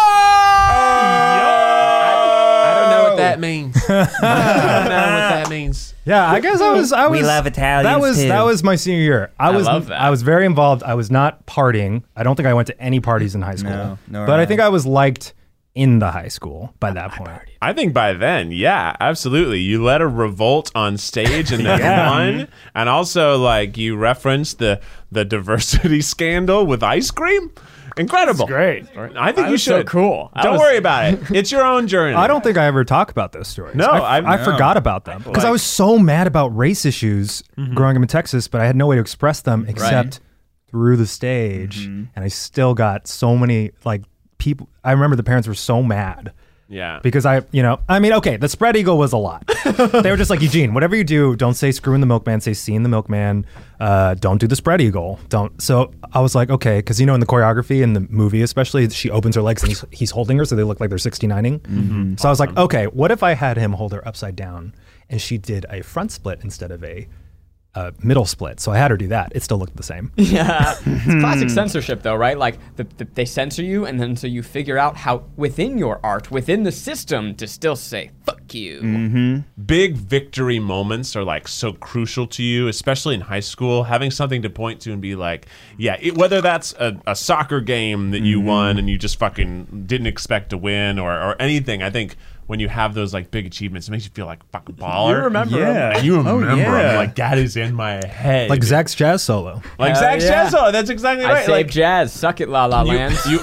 Speaker 4: I don't know what that means. I don't know what that means.
Speaker 7: Yeah, I guess I was.
Speaker 5: We love Italians
Speaker 7: That was my senior year. I
Speaker 6: love that.
Speaker 7: I was very involved. I was not partying. I don't think I went to any parties in high school.
Speaker 5: No,
Speaker 7: but I think I was liked in the high school by that point.
Speaker 4: I think by then, yeah, absolutely. You led a revolt on stage and then won. And also, like, you referenced the diversity scandal with ice cream. Incredible.
Speaker 8: Great.
Speaker 4: I think you
Speaker 6: was so
Speaker 4: should.
Speaker 6: cool.
Speaker 4: Don't worry about it. It's your own journey.
Speaker 7: I don't think I ever talk about those stories.
Speaker 4: No,
Speaker 7: I forgot about them because I was so mad about race issues growing up in Texas, but I had no way to express them except through the stage, and I still got so many people. I remember the parents were so mad.
Speaker 4: Yeah.
Speaker 7: Because the spread eagle was a lot. They were just like, Eugene, whatever you do, don't say screwing the milkman, say seeing the milkman. Don't do the spread eagle. Don't. So I was like, okay, because in the choreography in the movie, especially, she opens her legs and he's holding her, so they look like they're 69ing. So I was like, okay, what if I had him hold her upside down and she did a front split instead of a middle split? So I had her do that. It still looked the same.
Speaker 6: Yeah. It's classic censorship, though, right? Like, they censor you, and then so you figure out how, within your art, within the system, to still say, fuck you.
Speaker 4: Big victory moments are so crucial to you, especially in high school. Having something to point to and be like, whether that's a soccer game that you won and you just fucking didn't expect to win or anything, I think when you have those big achievements, it makes you feel like fucking baller.
Speaker 6: You remember them.
Speaker 4: And you remember them. That is in my head.
Speaker 7: Like Zach's jazz solo.
Speaker 4: Jazz solo. That's exactly right.
Speaker 6: I saved jazz. Suck it, La La Land.
Speaker 4: You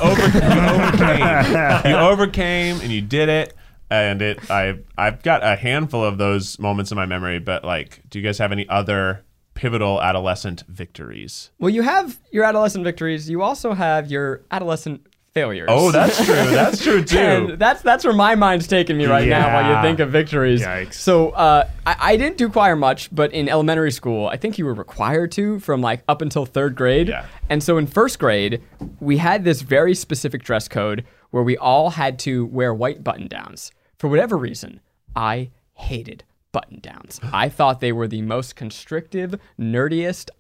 Speaker 4: overcame. You overcame and you did it. And I've got a handful of those moments in my memory, but do you guys have any other pivotal adolescent victories?
Speaker 6: Well, you have your adolescent victories. You also have your adolescent failures.
Speaker 4: Oh, that's true. That's true too.
Speaker 6: And that's where my mind's taking me right now while you think of victories.
Speaker 8: Yikes.
Speaker 6: So I didn't do choir much, but in elementary school, I think you were required to from up until 3rd grade.
Speaker 4: Yeah.
Speaker 6: And so in 1st grade, we had this very specific dress code where we all had to wear white button-downs. For whatever reason, I hated button-downs. I thought they were the most constrictive, nerdiest.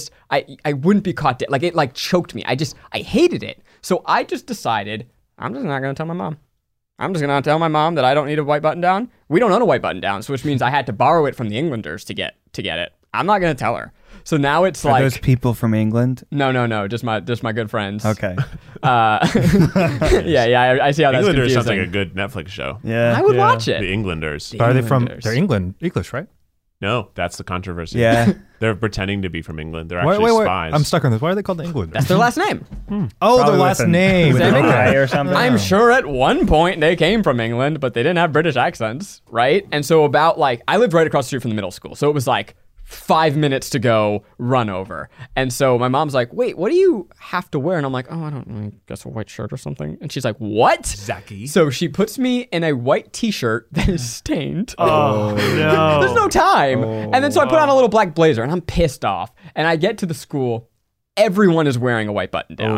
Speaker 6: I wouldn't be caught dead. It choked me. I hated it. So I just decided, I'm just not going to tell my mom. I'm just going to tell my mom that I don't need a white button-down. We don't own a white button-down, so which means I had to borrow it from the Englanders to get it. I'm not going to tell her. So now it's
Speaker 5: Are those people from England?
Speaker 6: No, just my good friends.
Speaker 5: Okay.
Speaker 6: I see how that's
Speaker 4: Englanders
Speaker 6: confusing.
Speaker 4: sounds like a good Netflix show.
Speaker 5: Yeah.
Speaker 6: I would watch it.
Speaker 4: The Englanders.
Speaker 7: Are they from? They're English, right?
Speaker 4: No, that's the controversy.
Speaker 5: Yeah.
Speaker 4: They're pretending to be from England. They're actually
Speaker 7: Wait.
Speaker 4: spies.
Speaker 7: I'm stuck on this. Why are they called the Englanders?
Speaker 6: That's their last name.
Speaker 7: Oh,
Speaker 5: Probably
Speaker 7: their last
Speaker 5: with
Speaker 7: name.
Speaker 5: with an I or something.
Speaker 6: I'm sure at one point they came from England, but they didn't have British accents, right? And so I lived right across the street from the middle school. So it was 5 minutes to go, run over. And so my mom's like, wait, what do you have to wear? And I'm like, oh, I don't know, I guess a white shirt or something. And she's like, what?
Speaker 4: Zachy.
Speaker 6: So she puts me in a white t-shirt that is stained.
Speaker 8: Oh, no.
Speaker 6: There's no time. And then so I put on a little black blazer and I'm pissed off. And I get to the school. Everyone is wearing a white button down.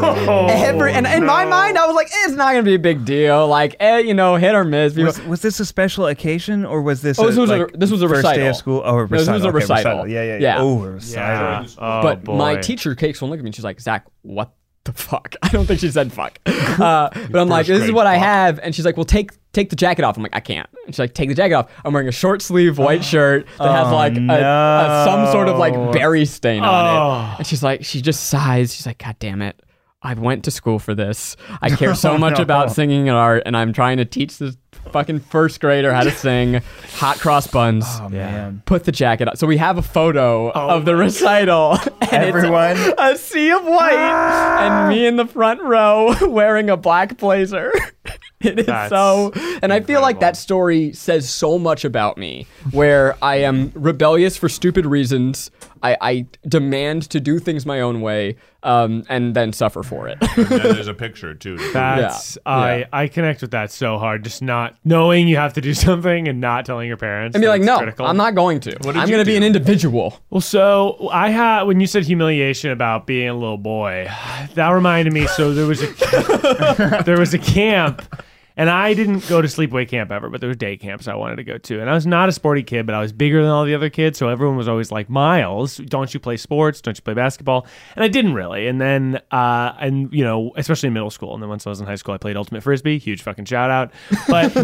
Speaker 6: And in my mind, I was like, it's not going to be a big deal. Hit or miss.
Speaker 5: Was this a special occasion or was this?
Speaker 6: This was a
Speaker 5: first
Speaker 6: recital.
Speaker 5: day of school. Oh, a recital.
Speaker 6: This was a
Speaker 5: Okay,
Speaker 6: recital.
Speaker 5: Yeah. Oh, a recital.
Speaker 8: Yeah. Oh,
Speaker 6: But
Speaker 8: boy.
Speaker 6: my teacher takes one look at me and she's like, Zach, what the fuck? I don't think she said fuck. But I'm like, this is what I have. And she's like, well, take the jacket off. I'm like, I can't. And she's like, take the jacket off. I'm wearing a short sleeve white shirt that has some sort of berry stain on it. And she just sighs. She's like, God damn it. I went to school for this. I care so much about singing and art, and I'm trying to teach this fucking 1st grader how to sing hot cross buns.
Speaker 5: Oh, man.
Speaker 6: Put the jacket on. So we have a photo of the recital. And
Speaker 5: Everyone.
Speaker 6: it's a sea of white. And me in the front row wearing a black blazer. It is
Speaker 8: That's
Speaker 6: so... And I feel like that story says so much about me, where I am rebellious for stupid reasons. I demand to do things my own way, and then suffer for it.
Speaker 4: And then there's a picture too.
Speaker 8: That's
Speaker 6: Yeah.
Speaker 8: I connect with that so hard. Just not knowing you have to do something and not telling your parents.
Speaker 6: And be like,
Speaker 8: That's
Speaker 6: no,
Speaker 8: critical.
Speaker 6: I'm not going to.
Speaker 4: did
Speaker 6: I'm
Speaker 4: you
Speaker 6: going to be
Speaker 4: do?
Speaker 6: an individual.
Speaker 8: Well, so I had when you said humiliation about being a little boy, that reminded me. So there was a camp. And I didn't go to sleepaway camp ever, but there were day camps I wanted to go to. And I was not a sporty kid, but I was bigger than all the other kids. So everyone was always like, Miles, don't you play sports? Don't you play basketball? And I didn't really. And then, especially in middle school. And then once I was in high school, I played Ultimate Frisbee. Huge fucking shout out. But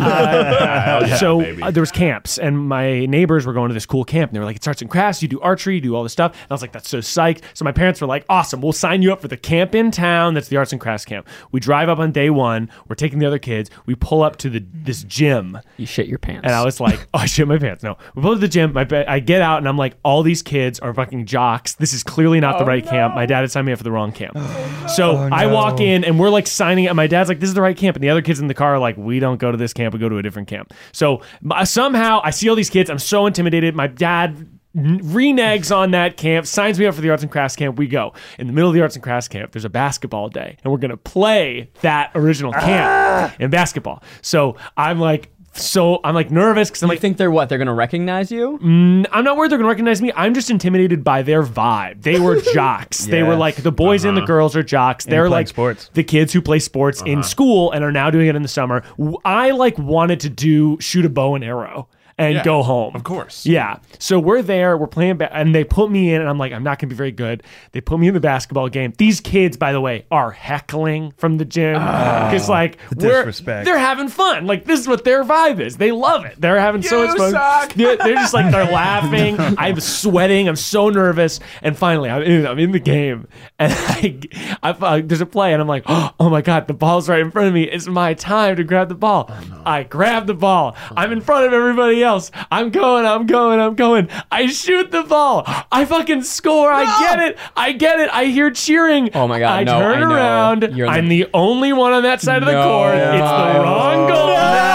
Speaker 8: there was camps. And my neighbors were going to this cool camp. And they were like, it's arts and crafts. You do archery. You do all this stuff. And I was like, that's so psyched. So my parents were like, awesome. We'll sign you up for the camp in town. That's the arts and crafts camp. We drive up on day one. We're taking the other kids. We pull up to this gym.
Speaker 6: You shit your pants.
Speaker 8: And I was like, I shit my pants. No. We pull to the gym. I get out and I'm like, all these kids are fucking jocks. This is clearly not the right camp. My dad had signed me up for the wrong camp. So I walk in and we're like signing up. My dad's like, this is the right camp. And the other kids in the car are like, we don't go to this camp. We go to a different camp. So somehow I see all these kids. I'm so intimidated. My dad reneges on that camp, signs me up for the arts and crafts camp. We go. In the middle of the arts and crafts camp, there's a basketball day, and we're going to play that original camp in basketball. So I'm like nervous because I'm like,
Speaker 6: think they're what? They're going to recognize you?
Speaker 8: I'm not worried they're going to recognize me. I'm just intimidated by their vibe. They were jocks. They were like, the boys and the girls are jocks. They're like
Speaker 5: sports.
Speaker 8: The kids who play sports in school and are now doing it in the summer. I like wanted to shoot a bow and arrow and go home.
Speaker 4: Of course.
Speaker 8: Yeah. So we're there, we're playing, and they put me in, and I'm like, I'm not going to be very good. They put me in the basketball game. These kids, by the way, are heckling from the gym. Because,
Speaker 5: disrespect.
Speaker 8: They're having fun. Like, this is what their vibe is. They love it. They're having so much fun. They're just like, they're laughing. I'm sweating. I'm so nervous. And finally, I'm in the game. And there's a play, and I'm like, oh my God, the ball's right in front of me. It's my time to grab the ball. Oh, no. I grab the ball. I'm in front of everybody else. I'm going. I shoot the ball. I fucking score. I get it. I hear cheering.
Speaker 6: Oh my God.
Speaker 8: I turn around. I'm the only one on that side of the court. It's the wrong goal.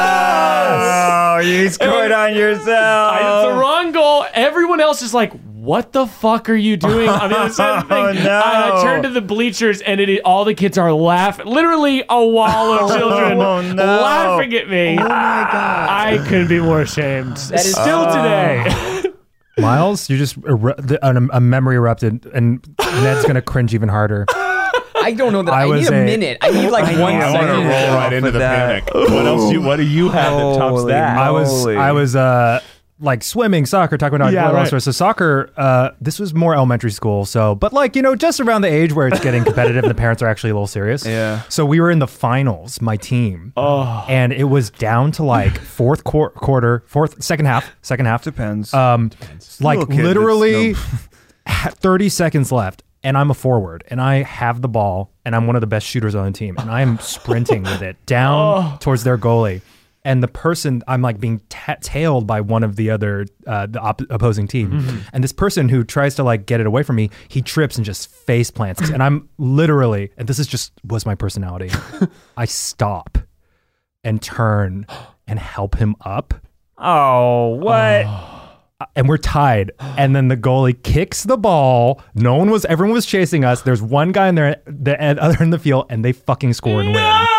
Speaker 5: Oh, you scored on yourself.
Speaker 8: It's the wrong goal. Everyone else is like, what the fuck are you doing on the other side of the thing?
Speaker 5: No.
Speaker 8: I turn to the bleachers and all the kids are laughing. Literally a wall of children laughing at me.
Speaker 6: Oh my God.
Speaker 8: I couldn't be more ashamed.
Speaker 6: That is
Speaker 8: still today.
Speaker 7: Miles, you just a memory erupted, and Ned's gonna cringe even harder.
Speaker 6: I don't know that. I need a minute. I need like 1 second.
Speaker 4: I want to roll right into the panic. What do you have that tops that?
Speaker 7: I was like swimming, soccer, taekwondo, right. So soccer, this was more elementary school. So, but just around the age where it's getting competitive and the parents are actually a little serious.
Speaker 5: Yeah.
Speaker 7: So we were in the finals, my team.
Speaker 5: Oh.
Speaker 7: And it was down to like second half.
Speaker 5: Depends.
Speaker 7: Like literally 30 seconds left. And I'm a forward, and I have the ball, and I'm one of the best shooters on the team, and I'm sprinting with it down towards their goalie. And the person, I'm like being tailed by one of the other, opposing team. Mm-hmm. And this person who tries to like get it away from me, he trips and just face plants. And I'm literally, and this was my personality. I stop and turn and help him up.
Speaker 5: Oh, what?
Speaker 7: And we're tied. And then the goalie kicks the ball. Everyone was chasing us. There's one guy in there, the other in the field, and they fucking score and win.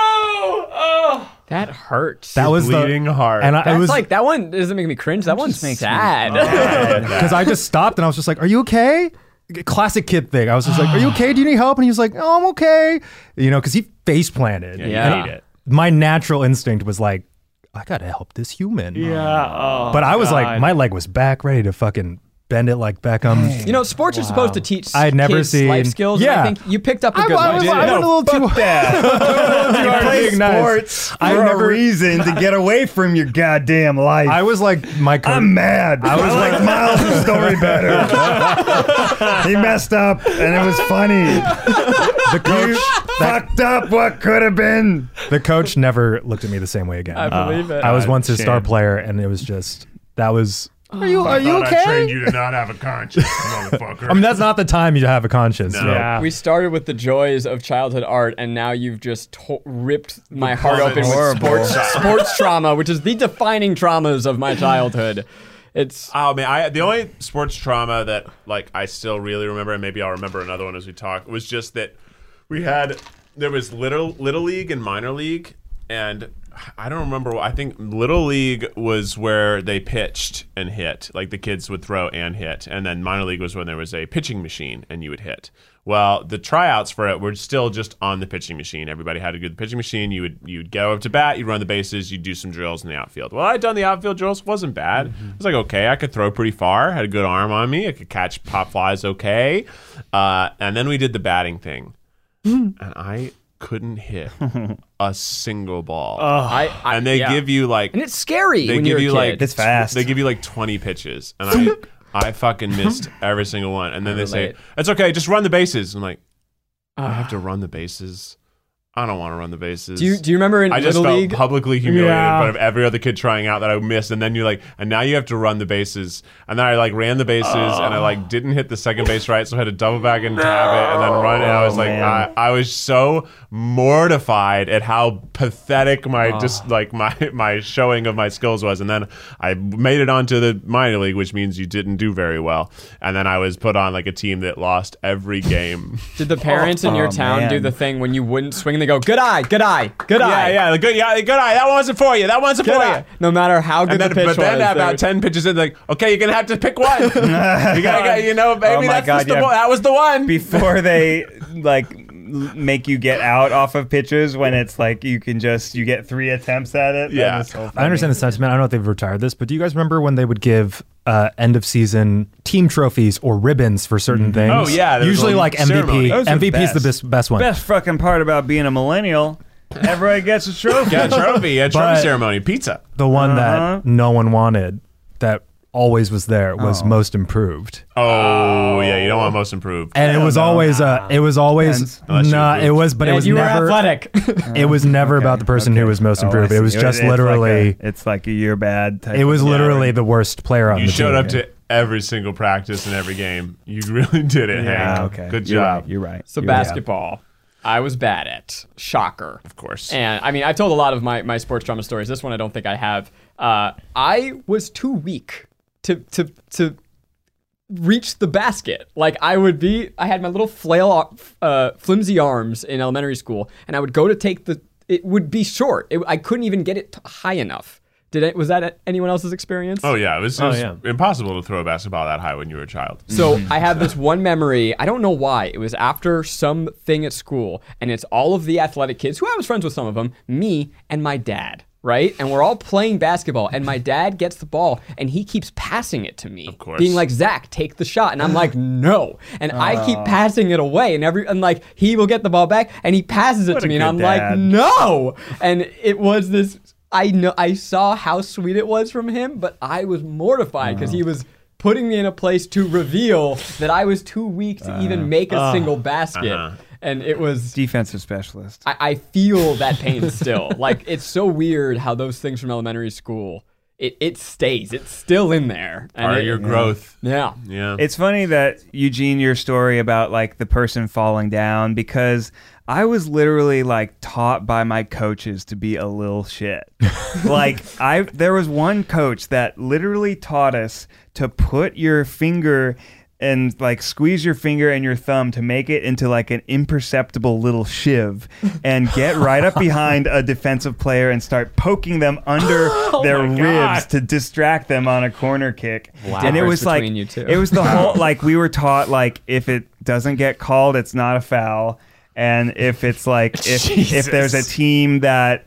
Speaker 6: That hurts.
Speaker 7: That was
Speaker 4: bleeding hard.
Speaker 7: And
Speaker 6: that one doesn't make me cringe. That one's sad.
Speaker 7: Because I just stopped and I was just like, "Are you okay?" Classic kid thing. I was just like, "Are you okay? Do you need help?" And he was like, "Oh, I'm okay." Because he face planted.
Speaker 6: Yeah.
Speaker 7: My natural instinct was like, I gotta help this human.
Speaker 8: Yeah.
Speaker 7: But I was like, my leg was back, ready to fucking bend it like Beckham.
Speaker 6: Sports are supposed to teach
Speaker 7: I had never
Speaker 6: kids
Speaker 7: seen
Speaker 6: life skills.
Speaker 7: Yeah.
Speaker 6: And I think you picked up a good
Speaker 7: I
Speaker 6: one.
Speaker 7: went a little too
Speaker 5: You play sports for a reason to get away from your goddamn life.
Speaker 7: I was like, I'm
Speaker 5: mad. I was like Miles' story better. He messed up, and it was funny. The coach fucked up what could have been.
Speaker 7: The coach never looked at me the same way again.
Speaker 6: I believe it.
Speaker 7: I was once his star player, and it was just that was. Are you okay?
Speaker 4: I trained you to not have a conscience, motherfucker.
Speaker 7: I mean, that's not the time you have a conscience.
Speaker 4: No.
Speaker 8: Yeah.
Speaker 6: We started with the joys of childhood art, and now you've just ripped my heart open with sports trauma, which is the defining traumas of my childhood. It's
Speaker 4: the only sports trauma that I still really remember, and maybe I'll remember another one as we talk, was just that there was little league and minor league, and I don't remember. I think Little League was where they pitched and hit. Like the kids would throw and hit. And then minor league was when there was a pitching machine and you would hit. Well, the tryouts for it were still just on the pitching machine. Everybody had to do the pitching machine. You'd go up to bat, you'd run the bases, you'd do some drills in the outfield. Well, I'd done the outfield drills. Wasn't bad. Mm-hmm. It was like, okay, I could throw pretty far. Had a good arm on me. I could catch pop flies okay. And then we did the batting thing. And I couldn't hit a single ball. And they give you
Speaker 6: and it's scary when you're a kid.
Speaker 5: It's fast.
Speaker 4: They give you 20 pitches, and I fucking missed every single one. And then they say, "It's okay, just run the bases." I'm like, I have to run the bases. I don't want to run the bases.
Speaker 6: Do you remember in
Speaker 4: I just
Speaker 6: Little
Speaker 4: felt
Speaker 6: League?
Speaker 4: publicly humiliated
Speaker 8: Yeah.
Speaker 4: in front of every other kid trying out that I missed, and then and now you have to run the bases, and then I like ran the bases, and I like didn't hit the second base right, so I had to double back and tap it, and then run it. And I was like,
Speaker 5: man.
Speaker 4: I was so mortified at how pathetic my showing of my skills was, and then I made it onto the minor league, which means you didn't do very well, and then I was put on like a team that lost every game.
Speaker 6: Did the parents in your town
Speaker 5: man.
Speaker 6: do the thing when you wouldn't swing and they go, good eye, good eye, good eye?
Speaker 4: Yeah, good eye. That wasn't for you. That wasn't
Speaker 6: Good
Speaker 4: for
Speaker 6: eye.
Speaker 4: you.
Speaker 6: No matter how good
Speaker 4: And
Speaker 6: the
Speaker 4: then,
Speaker 6: pitch
Speaker 4: but then
Speaker 6: was.
Speaker 4: about 10 pitches in, like, okay, you're gonna have to pick one. You gotta, maybe
Speaker 5: Oh my
Speaker 4: that's
Speaker 5: God,
Speaker 4: just the
Speaker 5: yeah.
Speaker 4: that was the one.
Speaker 5: Before they make you get out off of pitches when it's like you get 3 attempts at it.
Speaker 4: Yeah.
Speaker 5: That is so
Speaker 7: I
Speaker 5: funny.
Speaker 7: understand the sentiment. I don't know if they've retired this, but do you guys remember when they would give end of season team trophies or ribbons for certain things?
Speaker 4: Oh, yeah, there was
Speaker 7: Usually
Speaker 4: a
Speaker 7: like
Speaker 4: ceremony.
Speaker 7: MVP.
Speaker 5: Those are
Speaker 7: MVP is the best one.
Speaker 5: Best fucking part about being a millennial, everybody gets a trophy.
Speaker 4: Yeah, trophy
Speaker 7: But-
Speaker 4: ceremony, pizza.
Speaker 7: The one that no one wanted, that always was there, was most improved.
Speaker 4: Oh, yeah, you don't want most improved.
Speaker 7: And it was always
Speaker 5: Depends.
Speaker 4: Unless
Speaker 7: nah,
Speaker 4: you're
Speaker 7: it was, but
Speaker 6: Yeah,
Speaker 7: it was
Speaker 6: you were
Speaker 7: never
Speaker 6: athletic.
Speaker 7: It was never about the person who was most
Speaker 5: Oh, I
Speaker 7: improved. It was
Speaker 5: see.
Speaker 7: just
Speaker 5: It's
Speaker 7: literally.
Speaker 5: it's like a year bad type
Speaker 7: It was
Speaker 5: of-
Speaker 7: literally the worst player on
Speaker 4: You
Speaker 7: the
Speaker 4: showed
Speaker 7: team.
Speaker 4: up to every single practice and every game. You really did it,
Speaker 5: Yeah,
Speaker 4: Hank.
Speaker 5: okay.
Speaker 4: Good
Speaker 5: You're
Speaker 4: job.
Speaker 5: right, You're right.
Speaker 6: So
Speaker 5: You're right.
Speaker 6: basketball, I was bad at. Shocker.
Speaker 4: Of course.
Speaker 6: And I mean, I've told a lot of my sports drama stories. This one I don't think I have. I was too weak to reach the basket. Like I had my little flimsy arms in elementary school, and I would go to take it would be short. I couldn't even get it high enough. Was that anyone else's experience?
Speaker 4: Oh, yeah. It was impossible to throw a basketball that high when you were a child.
Speaker 6: So I have this one memory. I don't know why. It was after something at school, and it's all of the athletic kids, who I was friends with some of them, me and my dad, right? And we're all playing basketball, and my dad gets the ball, and he keeps passing it to me.
Speaker 4: Of course.
Speaker 6: Being like, Zach, take the shot. And I'm like, no. And I keep passing it away, and like, he will get the ball back, and he passes it
Speaker 5: What
Speaker 6: to
Speaker 5: a
Speaker 6: me, and
Speaker 5: good
Speaker 6: I'm
Speaker 5: dad.
Speaker 6: like, no. And it was this... I saw how sweet it was from him, but I was mortified because he was putting me in a place to reveal that I was too weak to even make a single basket. And it was...
Speaker 5: Defensive specialist.
Speaker 6: I feel that pain still. Like, it's so weird how those things from elementary school, it stays. It's still in there. And
Speaker 4: Part of your growth.
Speaker 6: Yeah.
Speaker 4: Yeah.
Speaker 5: It's funny that, Eugene, your story about like the person falling down, because I was literally like taught by my coaches to be a little shit. There was one coach that literally taught us to put your finger and like squeeze your finger and your thumb to make it into like an imperceptible little shiv and get right up behind a defensive player and start poking them under their ribs to distract them on a corner kick.
Speaker 6: Wow.
Speaker 5: And it
Speaker 6: Difference
Speaker 5: was like,
Speaker 6: between you two.
Speaker 5: it was the whole, like we were taught like if it doesn't get called, it's not a foul. And if it's like, if there's a team that,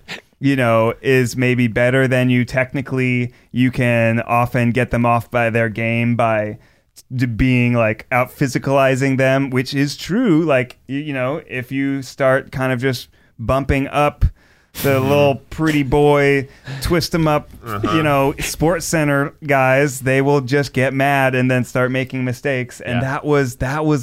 Speaker 5: is maybe better than you technically, you can often get them off by their game by being like out physicalizing them, which is true. Like, if you start kind of just bumping up the little pretty boy, twist them up, sports center guys, they will just get mad and then start making mistakes. And that was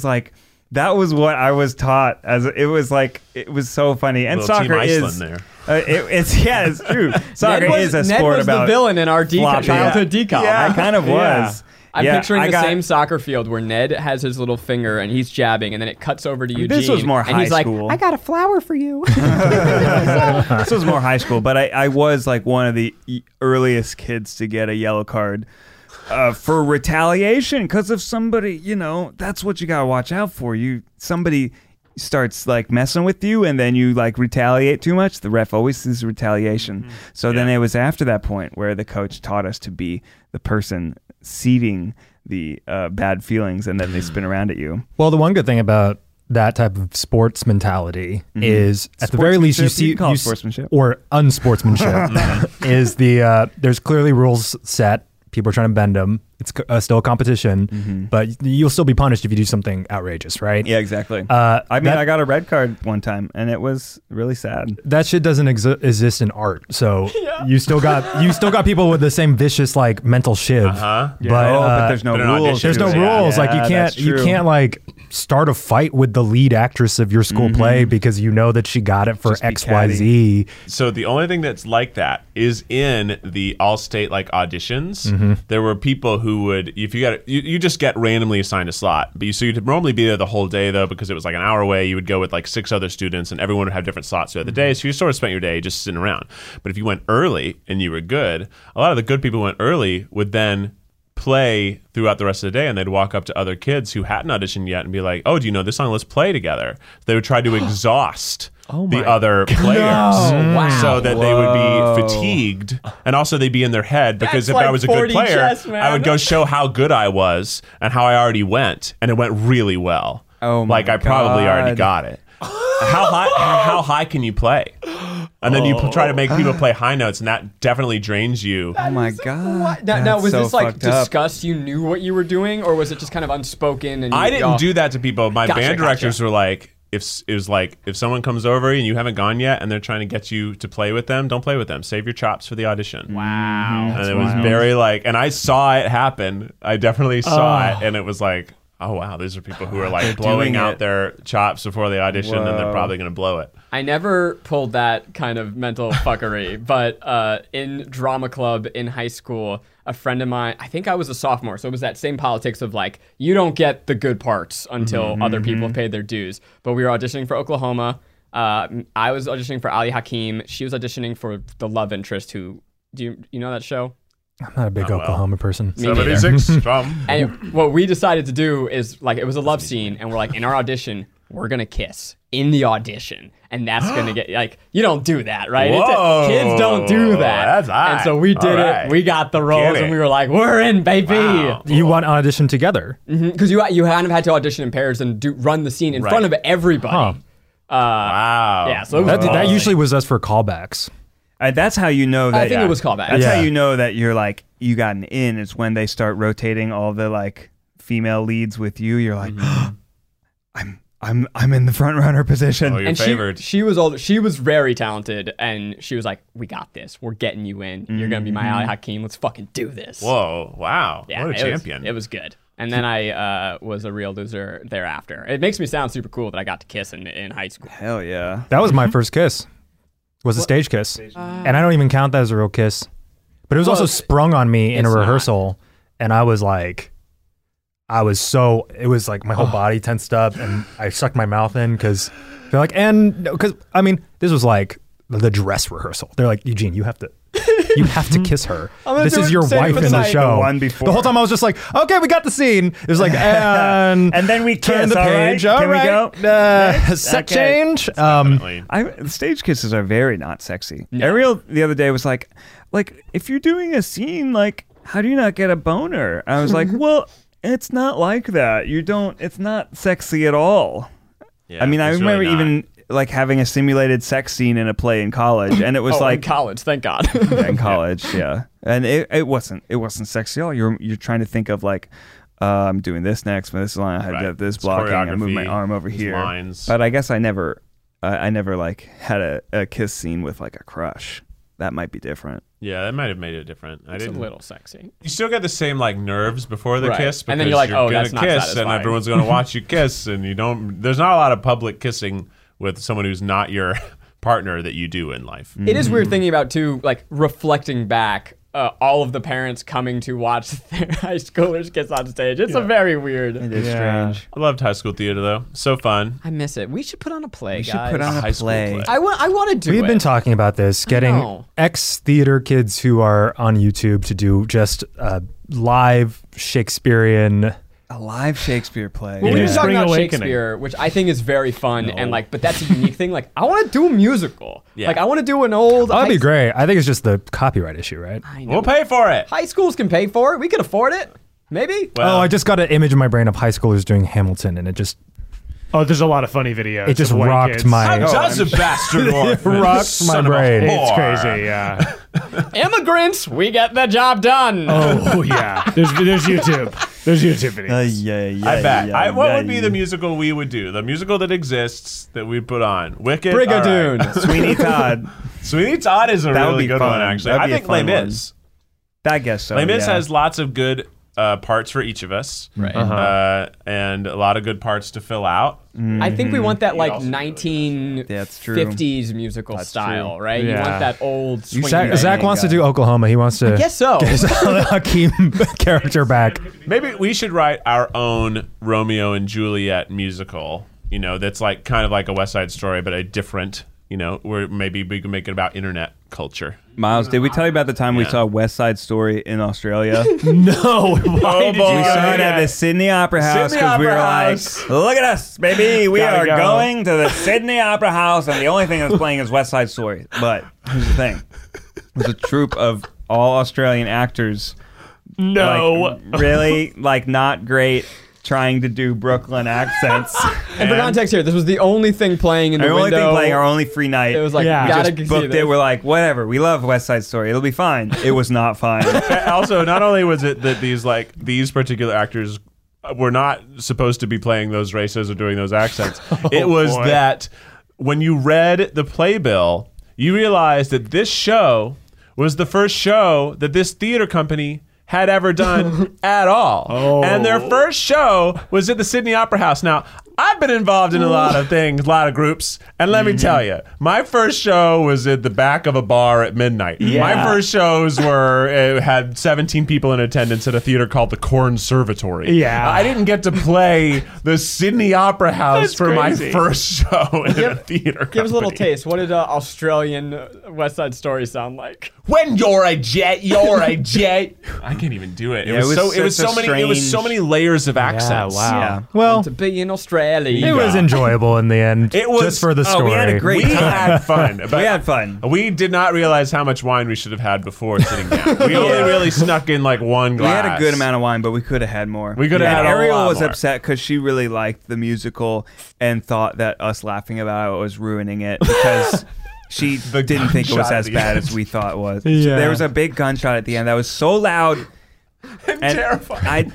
Speaker 5: what I was taught. It was so funny. And
Speaker 4: Little
Speaker 5: soccer
Speaker 4: Team
Speaker 5: is
Speaker 4: Iceland there.
Speaker 5: it's true. Soccer is a
Speaker 6: Ned
Speaker 5: sport
Speaker 6: was
Speaker 5: about
Speaker 6: the villain in our
Speaker 5: flopping.
Speaker 6: childhood decom.
Speaker 5: I kind of was.
Speaker 6: I'm
Speaker 5: Yeah,
Speaker 6: picturing
Speaker 5: I
Speaker 6: the
Speaker 5: got-
Speaker 6: same soccer field where Ned has his little finger and he's jabbing, and then it cuts over to Eugene.
Speaker 5: This was more
Speaker 6: and he's
Speaker 5: high
Speaker 6: like,
Speaker 5: school.
Speaker 6: I got a flower for you.
Speaker 5: This was more high school, but I was like one of the earliest kids to get a yellow card for retaliation because of somebody. That's what you gotta watch out for. Somebody starts like messing with you, and then you like retaliate too much. The ref always sees retaliation. So then it was after that point where the coach taught us to be the person seeding the bad feelings, and then they spin around at you.
Speaker 7: Well, the one good thing about that type of sports mentality is, at the very least, you see
Speaker 5: can call it sportsmanship.
Speaker 7: or unsportsmanship is there's clearly rules set. People are trying to bend them, It's still a competition, but you'll still be punished if you do something outrageous, right?
Speaker 5: Yeah, exactly. I got a red card one time, and it was really sad.
Speaker 7: That shit doesn't exist in art, so you still got people with the same vicious like mental shiv.
Speaker 5: But there's no rules.
Speaker 7: There's no rules. Like you can't like start a fight with the lead actress of your school play because you know that she got it for XYZ.
Speaker 4: So the only thing that's like that is in the all-state like auditions. There were people who would, if you just get randomly assigned a slot. So you'd normally be there the whole day though, because it was like an hour away. You would go with like 6 other students, and everyone would have different slots throughout the day. So you sort of spent your day just sitting around. But if you went early and you were good, a lot of the good people who went early would then play throughout the rest of the day, and they'd walk up to other kids who hadn't auditioned yet and be like, oh, do you know this song? Let's play together. They would try to exhaust the other players so that they would be fatigued, and also they'd be in their head because
Speaker 6: That's
Speaker 4: if
Speaker 6: like
Speaker 4: I was a good
Speaker 6: 40
Speaker 4: player,
Speaker 6: chess, man.
Speaker 4: I would go show how good I was and how I already went, and it went really well.
Speaker 5: Oh my
Speaker 4: like I probably
Speaker 5: God.
Speaker 4: already got it. How high can you play? And then you try to make people play high notes, and that definitely drains you.
Speaker 5: Oh my God.
Speaker 6: Now, was
Speaker 5: so
Speaker 6: this like
Speaker 5: fucked up.
Speaker 6: discussed? You knew what you were doing, or was it just kind of unspoken? And
Speaker 4: I didn't do that to people. My band directors
Speaker 6: gotcha.
Speaker 4: were like, if someone comes over and you haven't gone yet and they're trying to get you to play with them, don't play with them. Save your chops for the audition.
Speaker 6: Wow.
Speaker 4: And it was very like, and I saw it happen. I definitely saw it, and it was like, oh wow, these are people who are like blowing out their chops before they audition, and they're probably going to blow it.
Speaker 6: I never pulled that kind of mental fuckery, but in drama club in high school, a friend of mine, I think I was a sophomore, so it was that same politics of like, you don't get the good parts until other people have paid their dues. But we were auditioning for Oklahoma. I was auditioning for Ali Hakim. She was auditioning for the love interest who, do you know that show?
Speaker 7: I'm not a big Oklahoma person.
Speaker 4: 76 from.
Speaker 6: And what we decided to do is like, it was a love scene, and we're like, in our audition, we're gonna kiss in the audition, and that's gonna get like, you don't do that, right?
Speaker 4: Whoa.
Speaker 6: Kids don't do that.
Speaker 4: That's hot.
Speaker 6: And so we did it. We got the roles, and we were like, we're in, baby.
Speaker 4: Wow.
Speaker 7: You want to audition together?
Speaker 6: Because you kind of had to audition in pairs and run the scene in front of everybody.
Speaker 4: Wow.
Speaker 6: Yeah, so
Speaker 7: That usually was us for callbacks.
Speaker 5: That's how you know that.
Speaker 6: I think it was callback.
Speaker 5: That's how you know that you're like, you got an in. It's when they start rotating all the like female leads with you. You're like, I'm in the front runner position.
Speaker 4: Oh, you're
Speaker 6: and
Speaker 4: favored.
Speaker 6: she was older. She was very talented, and she was like, "We got this. We're getting you in. You're gonna be my Ali Hakim. Let's fucking do this."
Speaker 4: Whoa! Wow!
Speaker 6: Yeah,
Speaker 4: what a champion!
Speaker 6: It was good. And then I was a real loser thereafter. It makes me sound super cool that I got to kiss in high school.
Speaker 5: Hell yeah.
Speaker 7: That was my first kiss. Was a stage kiss, and I don't even count that as a real kiss. But it was also sprung on me in a rehearsal, and I was like, it was like my whole body tensed up, and I sucked my mouth in because they're like, I mean, this was like the dress rehearsal. They're like, Eugene, you have to kiss her. This is your wife in the show.
Speaker 5: The one before.
Speaker 7: The whole time I was just like, okay, we got the scene. It was like, and
Speaker 5: then we
Speaker 7: turn
Speaker 5: kiss,
Speaker 7: the page.
Speaker 5: all
Speaker 7: All
Speaker 5: right.
Speaker 7: right.
Speaker 5: Can we go?
Speaker 7: Set
Speaker 5: Okay.
Speaker 7: change.
Speaker 4: Definitely.
Speaker 5: Stage kisses are very not sexy. Ariel the other day was like, if you're doing a scene, like, how do you not get a boner? I was like, well, it's not like that. It's not sexy at all.
Speaker 4: Yeah,
Speaker 5: I mean, I
Speaker 4: it's
Speaker 5: remember
Speaker 4: really not.
Speaker 5: even like having a simulated sex scene in a play in college, and it was
Speaker 6: In
Speaker 5: like
Speaker 6: college, thank God.
Speaker 5: in college, yeah. And it wasn't sexy at all. You're trying to think of like, I'm doing this next, but this line I had to get this
Speaker 4: It's
Speaker 5: blocking. I move my
Speaker 4: choreography,
Speaker 5: arm over
Speaker 4: it's
Speaker 5: here.
Speaker 4: lines.
Speaker 5: But I guess I never like had a kiss scene with like a crush. That might be different.
Speaker 4: Yeah, that might have made it different. I
Speaker 6: It's a
Speaker 4: didn't.
Speaker 6: little sexy.
Speaker 4: You still get the same like nerves before the
Speaker 6: Right.
Speaker 4: kiss, because
Speaker 6: And then you're like, oh,
Speaker 4: gonna
Speaker 6: that's not
Speaker 4: kiss, and
Speaker 6: satisfying.
Speaker 4: everyone's gonna watch you kiss, and you don't. There's not a lot of public kissing with someone who's not your partner that you do in life.
Speaker 6: It is weird thinking about too, like reflecting back, all of the parents coming to watch their high schoolers kiss on stage. It's a very weird.
Speaker 5: It is strange.
Speaker 4: I loved high school theater though. So fun.
Speaker 6: I miss it. We should put on a play,
Speaker 5: We should
Speaker 6: guys.
Speaker 5: put on
Speaker 4: high
Speaker 5: a
Speaker 4: school
Speaker 5: play.
Speaker 4: play.
Speaker 6: I want to do it.
Speaker 7: We've been talking about this, getting
Speaker 6: know.
Speaker 7: ex-theater kids who are on YouTube to do just live Shakespearean.
Speaker 5: A live Shakespeare play.
Speaker 6: Well, we were
Speaker 8: Yeah.
Speaker 6: talking
Speaker 8: Spring
Speaker 6: about
Speaker 8: Awakening.
Speaker 6: Shakespeare, which I think is very fun, and like, but that's a unique thing. Like, I want to do a musical.
Speaker 4: Yeah.
Speaker 6: Like, I want to do an old.
Speaker 7: That'd be
Speaker 6: high-
Speaker 7: great. I think it's just the copyright issue, right?
Speaker 6: I know.
Speaker 4: We'll pay for it.
Speaker 6: High schools can pay for it. We could afford it. Maybe.
Speaker 4: Well,
Speaker 7: Oh, I just got an image in my brain of high schoolers doing Hamilton, and it just
Speaker 8: Oh, there's a lot of funny videos.
Speaker 7: It just
Speaker 8: of white
Speaker 7: rocked
Speaker 8: kids.
Speaker 7: my-
Speaker 4: how does a bastard orphan?
Speaker 7: rocked my
Speaker 4: Son of a
Speaker 7: brain.
Speaker 8: It's
Speaker 4: whore.
Speaker 8: crazy, yeah.
Speaker 6: Immigrants, we get the job done.
Speaker 8: Oh yeah, there's YouTube. There's YouTube videos.
Speaker 4: I bet. What would be the musical we would do? The musical that exists that we put on? Wicked?
Speaker 6: Brigadoon.
Speaker 4: Right.
Speaker 5: Sweeney Todd.
Speaker 4: Sweeney Todd is a
Speaker 5: That would
Speaker 4: really
Speaker 5: be
Speaker 4: good
Speaker 5: fun.
Speaker 4: one, actually.
Speaker 5: That'd
Speaker 4: I
Speaker 5: be a
Speaker 4: think Les
Speaker 5: fun one.
Speaker 4: Mis.
Speaker 5: I guess so.
Speaker 4: Les Mis
Speaker 5: yeah.
Speaker 4: has lots of good parts for each of us.
Speaker 6: Right.
Speaker 4: And a lot of good parts to fill out.
Speaker 6: I think we want that like
Speaker 4: also-
Speaker 6: 1950s musical style, right? You
Speaker 8: Yeah.
Speaker 6: want that old swing.
Speaker 7: Zach wants to do Oklahoma. He wants to
Speaker 6: Guess so.
Speaker 7: get his Hakeem character back.
Speaker 4: Maybe we should write our own Romeo and Juliet musical, that's like kind of like a West Side Story, but a different, where maybe we can make it about internet culture.
Speaker 5: Miles, did we tell you about the time we saw West Side Story in Australia?
Speaker 8: No, why did you
Speaker 5: We
Speaker 8: go
Speaker 5: saw it
Speaker 8: do
Speaker 5: at
Speaker 8: that?
Speaker 5: the Sydney Opera House
Speaker 4: Sydney
Speaker 5: because we were
Speaker 4: Opera
Speaker 5: like,
Speaker 4: House.
Speaker 5: look at us, baby. We
Speaker 8: Gotta
Speaker 5: are
Speaker 8: go.
Speaker 5: going to the Sydney Opera House, and the only thing that's playing is West Side Story. But here's the thing. It was a troupe of all Australian actors.
Speaker 8: No.
Speaker 5: Like, really, not great, trying to do Brooklyn accents.
Speaker 6: And for context here, this was the only thing playing in the
Speaker 5: Our only
Speaker 6: window.
Speaker 5: thing playing, our only free night.
Speaker 6: It was like,
Speaker 8: Yeah.
Speaker 5: we
Speaker 6: gotta
Speaker 5: just
Speaker 6: see
Speaker 5: booked
Speaker 6: this.
Speaker 5: it. We're like, whatever. We love West Side Story. It'll be fine. It was not fine.
Speaker 4: Also, not only was it that these particular actors were not supposed to be playing those races or doing those accents, it was
Speaker 8: boy.
Speaker 4: that when you read the playbill, you realized that this show was the first show that this theater company had ever done at all. And their first show was at the Sydney Opera House. Now, I've been involved in a lot of things, a lot of groups, and let me tell you, my first show was at the back of a bar at midnight. My first shows had 17 people in attendance at a theater called the Cornservatory.
Speaker 8: Yeah.
Speaker 4: I didn't get to play the Sydney Opera House
Speaker 8: That's
Speaker 4: for
Speaker 8: crazy.
Speaker 4: my first show in a theater
Speaker 6: Give us a little
Speaker 4: company.
Speaker 6: taste. What did Australian West Side Story sound like?
Speaker 4: When you're a jet, you're a jet. I can't even do it.
Speaker 5: Yeah, it was
Speaker 4: so
Speaker 5: such a
Speaker 4: many layers of accents.
Speaker 8: wow.
Speaker 5: Yeah.
Speaker 7: Well,
Speaker 6: To be in Australia.
Speaker 7: it was enjoyable in the end.
Speaker 4: It was-
Speaker 7: just for the story.
Speaker 5: we had a great
Speaker 4: We
Speaker 5: time.
Speaker 4: had fun. But
Speaker 5: We had fun.
Speaker 4: We did not realize how much wine we should have had before sitting down. We only really snuck in like one
Speaker 5: We
Speaker 4: glass.
Speaker 5: had a good amount of wine, but we could have had more.
Speaker 4: We could have had
Speaker 5: And
Speaker 4: a
Speaker 5: Ariel
Speaker 4: lot
Speaker 5: was
Speaker 4: more.
Speaker 5: upset because she really liked the musical and thought that us laughing about it was ruining it because she didn't think it was
Speaker 4: gunshot at
Speaker 5: as
Speaker 4: the
Speaker 5: bad
Speaker 4: end.
Speaker 5: as we thought it was.
Speaker 8: Yeah.
Speaker 5: There was a big gunshot at the end that was so loud. And
Speaker 4: terrifying.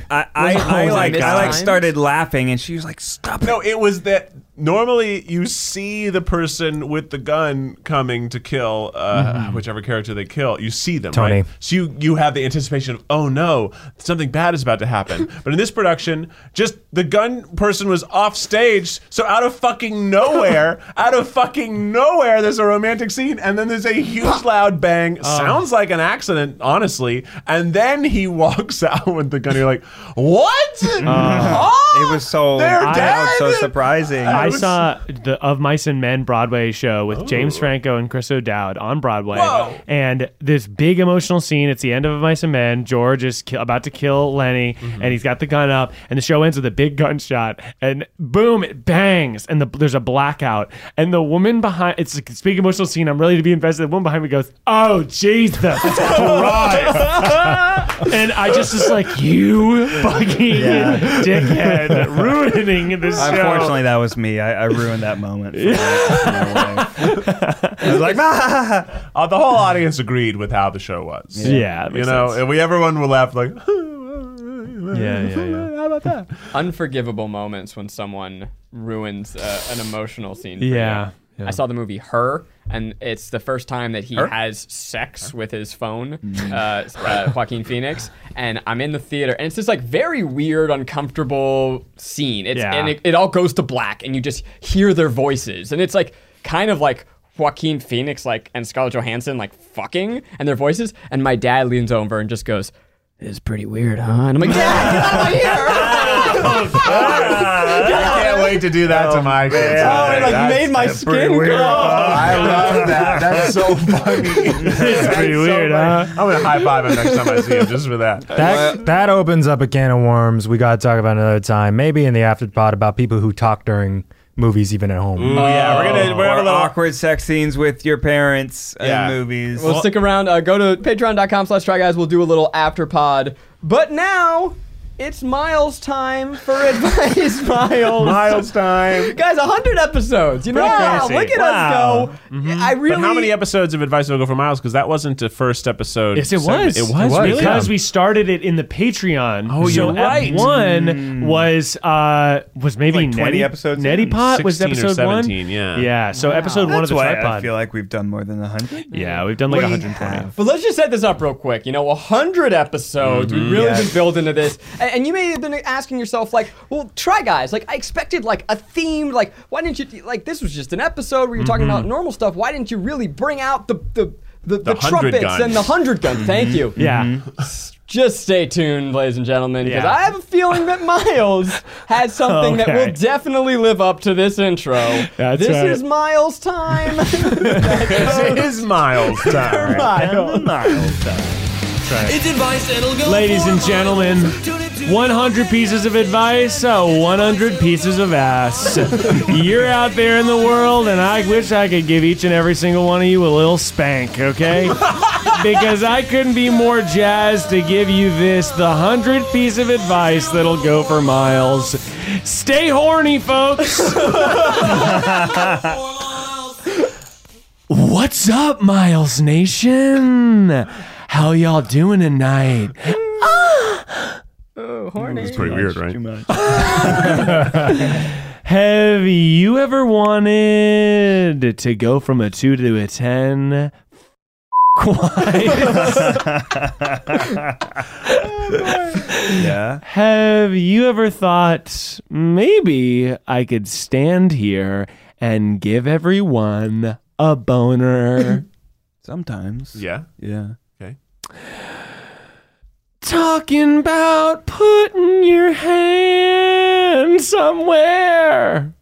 Speaker 5: I started laughing, and she was like, "Stop it!"
Speaker 4: No, it was that normally you see the person with the gun coming to kill whichever character they kill. You see them,
Speaker 7: Tony.
Speaker 4: right? So you have the anticipation of, oh no, something bad is about to happen. But in this production, just the gun person was off stage, so out of fucking nowhere, there's a romantic scene, and then there's a huge loud bang. Sounds like an accident, honestly. And then he walks out with the gun. You're like, what? Oh,
Speaker 5: It was so
Speaker 4: they're dead.
Speaker 5: so surprising.
Speaker 8: I saw the Of Mice and Men Broadway show with James Franco and Chris O'Dowd on Broadway.
Speaker 4: Whoa.
Speaker 8: And this big emotional scene. It's the end of Mice and Men. George is about to kill Lenny, and he's got the gun up. And the show ends with a big gunshot. And boom, it bangs. And there's a blackout. And the woman behind, it's a big emotional scene. I'm ready to be invested. The woman behind me goes, "Oh, Jesus Christ." And I just was like, you fucking dickhead, ruining this show.
Speaker 5: Unfortunately, that was me. I ruined that moment. For I was like,
Speaker 4: The whole audience agreed with how the show was.
Speaker 8: Yeah, that makes sense.
Speaker 4: and everyone will laugh like,
Speaker 8: Yeah.
Speaker 4: how about that?
Speaker 6: Unforgivable moments when someone ruins an emotional scene. For
Speaker 8: Yeah.
Speaker 6: you. I saw the movie Her, and it's the first time that he has sex with his phone, Joaquin Phoenix. And I'm in the theater, and it's this like very weird, uncomfortable scene. And it all goes to black, and you just hear their voices, and it's like kind of like Joaquin Phoenix and Scarlett Johansson fucking and their voices. And my dad leans over and just goes, "It's pretty weird, huh?" And I'm like, "Dad, get out of my
Speaker 4: I can't wait to do that to my kids.
Speaker 6: it made my skin crawl.
Speaker 4: I love that. That's so funny.
Speaker 8: It's pretty weird, huh?
Speaker 4: I'm going to high five him next time I see him just for that.
Speaker 7: That opens up a can of worms. We got to talk about another time, maybe in the afterpod, about people who talk during movies, even at home.
Speaker 4: Yeah, we're going to
Speaker 5: or
Speaker 4: have a little
Speaker 5: awkward sex scenes with your parents
Speaker 4: Yeah.
Speaker 5: in movies.
Speaker 6: Well, stick around. Go to patreon.com/tryguys. We'll do a little after pod. But now It's Miles time for advice, Miles.
Speaker 4: Miles time.
Speaker 6: Guys, 100 episodes. You know, wow, look at us go. I really.
Speaker 4: But how many episodes of Advice Will Go for Miles? Because that wasn't the first episode.
Speaker 8: Yes, it was.
Speaker 4: It was really?
Speaker 8: Because we started it in the Patreon.
Speaker 4: Oh,
Speaker 8: so
Speaker 4: you're right.
Speaker 8: Ep 1 was maybe
Speaker 5: Like 20 episodes
Speaker 8: Neti
Speaker 5: in?
Speaker 8: Pot was
Speaker 4: 16 or
Speaker 8: episode 1.
Speaker 4: 17, yeah.
Speaker 8: Yeah. So episode 1 of
Speaker 5: That's
Speaker 8: the
Speaker 5: why
Speaker 8: tripod.
Speaker 5: I feel like we've done more than 100.
Speaker 8: Yeah, we've done like 120.
Speaker 6: But let's just set this up real quick. 100 episodes. We've really been building into this. And you may have been asking yourself, like, well, Try Guys, like, I expected, like, a theme. Like, why didn't you, like, this was just an episode where you're talking about normal stuff. Why didn't you really bring out the trumpets
Speaker 4: gun.
Speaker 6: and the 100 gun? Thank you.
Speaker 8: Yeah.
Speaker 6: Just stay tuned, ladies and gentlemen, because
Speaker 8: Yeah.
Speaker 6: I have a feeling that Miles has something that will definitely live up to this intro.
Speaker 8: That's
Speaker 6: this
Speaker 8: right.
Speaker 6: is Miles time.
Speaker 4: It is Miles time.
Speaker 11: It's advice that'll go
Speaker 8: Ladies and gentlemen, 100 pieces of advice, 100 pieces of ass. You're out there in the world, and I wish I could give each and every single one of you a little spank, okay? Because I couldn't be more jazzed to give you this, the 100 piece of advice that'll go for Miles. Stay horny, folks. What's up, Miles Nation? How y'all doing tonight?
Speaker 6: Horny.
Speaker 4: It's pretty weird, right?
Speaker 5: Too much.
Speaker 8: Have you ever wanted to go from a 2 to a 10?
Speaker 5: Yeah.
Speaker 8: Have you ever thought maybe I could stand here and give everyone a boner?
Speaker 5: Sometimes.
Speaker 4: Yeah.
Speaker 5: Yeah.
Speaker 4: Okay.
Speaker 8: Talking about putting your hand somewhere.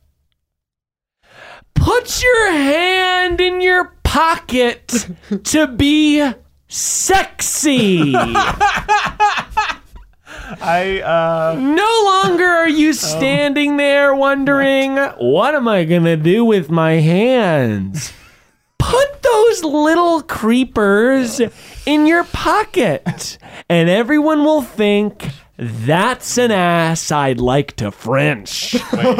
Speaker 8: Put your hand in your pocket to be sexy. No longer are you standing there wondering, what am I going to do with my hands? Put those little creepers in your pocket, and everyone will think that's an ass I'd like to French.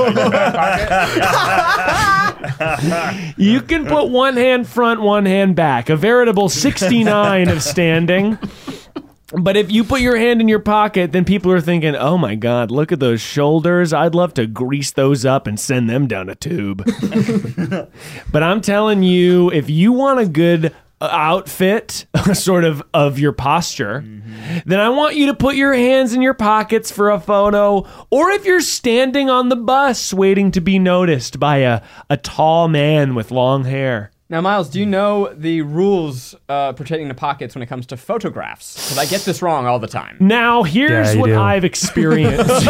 Speaker 8: You can put one hand front, one hand back, a veritable 69 of standing. But if you put your hand in your pocket, then people are thinking, oh my God, look at those shoulders. I'd love to grease those up and send them down a tube. But I'm telling you, if you want a good outfit, sort of your posture, then I want you to put your hands in your pockets for a photo. Or if you're standing on the bus waiting to be noticed by a tall man with long hair.
Speaker 6: Now, Miles, do you know the rules pertaining to pockets when it comes to photographs? Because I get this wrong all the time.
Speaker 8: Now, here's what
Speaker 7: do.
Speaker 8: I've experienced.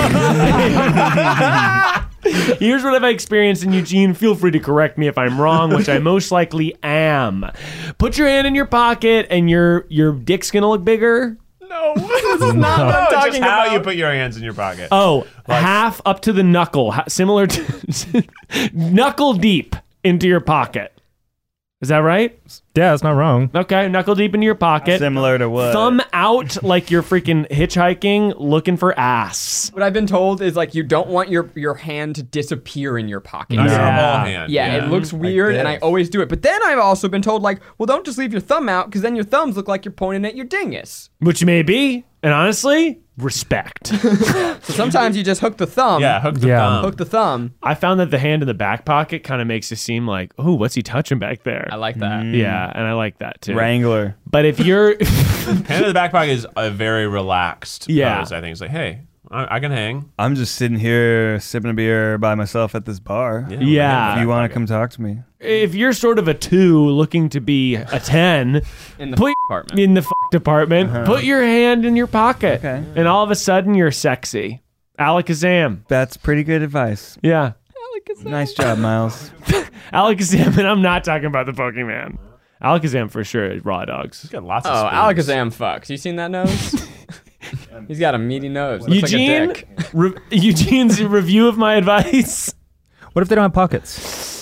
Speaker 8: Here's what I've experienced, and Eugene, feel free to correct me if I'm wrong, which I most likely am. Put your hand in your pocket, and your dick's gonna look bigger.
Speaker 6: No, this is not what I'm talking
Speaker 4: Just how
Speaker 6: about.
Speaker 4: you put your hands in your pocket.
Speaker 8: Oh, half up to the knuckle, similar to knuckle deep into your pocket. Is that right?
Speaker 7: Yeah, it's not wrong.
Speaker 8: Okay, knuckle deep into your pocket.
Speaker 5: Similar to what?
Speaker 8: Thumb out like you're freaking hitchhiking, looking for ass.
Speaker 6: What I've been told is like you don't want your hand to disappear in your pocket.
Speaker 4: Nice
Speaker 8: Yeah.
Speaker 4: small hand.
Speaker 6: Yeah, it looks weird, and I always do it. But then I've also been told, like, well, don't just leave your thumb out, because then your thumbs look like you're pointing at your dingus.
Speaker 8: Which may be, and honestly, respect.
Speaker 6: So sometimes you just hook the thumb.
Speaker 4: Yeah, hook the
Speaker 7: Yeah.
Speaker 4: thumb.
Speaker 6: Hook the thumb.
Speaker 8: I found that the hand in the back pocket kind of makes it seem like, oh, what's he touching back there?
Speaker 6: I like that.
Speaker 8: Yeah, and I like that too.
Speaker 5: Wrangler.
Speaker 8: But if you're,
Speaker 4: Hand in the back pocket is a very relaxed
Speaker 8: Yeah.
Speaker 4: pose, I think. It's like, hey, I can hang.
Speaker 5: I'm just sitting here sipping a beer by myself at this bar.
Speaker 8: Yeah.
Speaker 5: If you want to come talk to me.
Speaker 8: if you're sort of a 2 looking to be a 10,
Speaker 6: In the
Speaker 8: put
Speaker 6: department.
Speaker 8: in the department, put your hand in your pocket,
Speaker 5: Okay.
Speaker 8: and all of a sudden you're sexy. Alakazam.
Speaker 5: That's pretty good advice.
Speaker 8: Yeah.
Speaker 5: Nice job, Miles.
Speaker 8: Alakazam, and I'm not talking about the Pokemon. Alakazam for sure, raw dogs.
Speaker 4: He's got lots of
Speaker 6: Oh,
Speaker 4: spoons.
Speaker 6: Alakazam fucks. You seen that nose? He's got a meaty nose. Looks
Speaker 8: Eugene,
Speaker 6: like a dick.
Speaker 8: Eugene's review of my advice.
Speaker 7: What if they don't have pockets?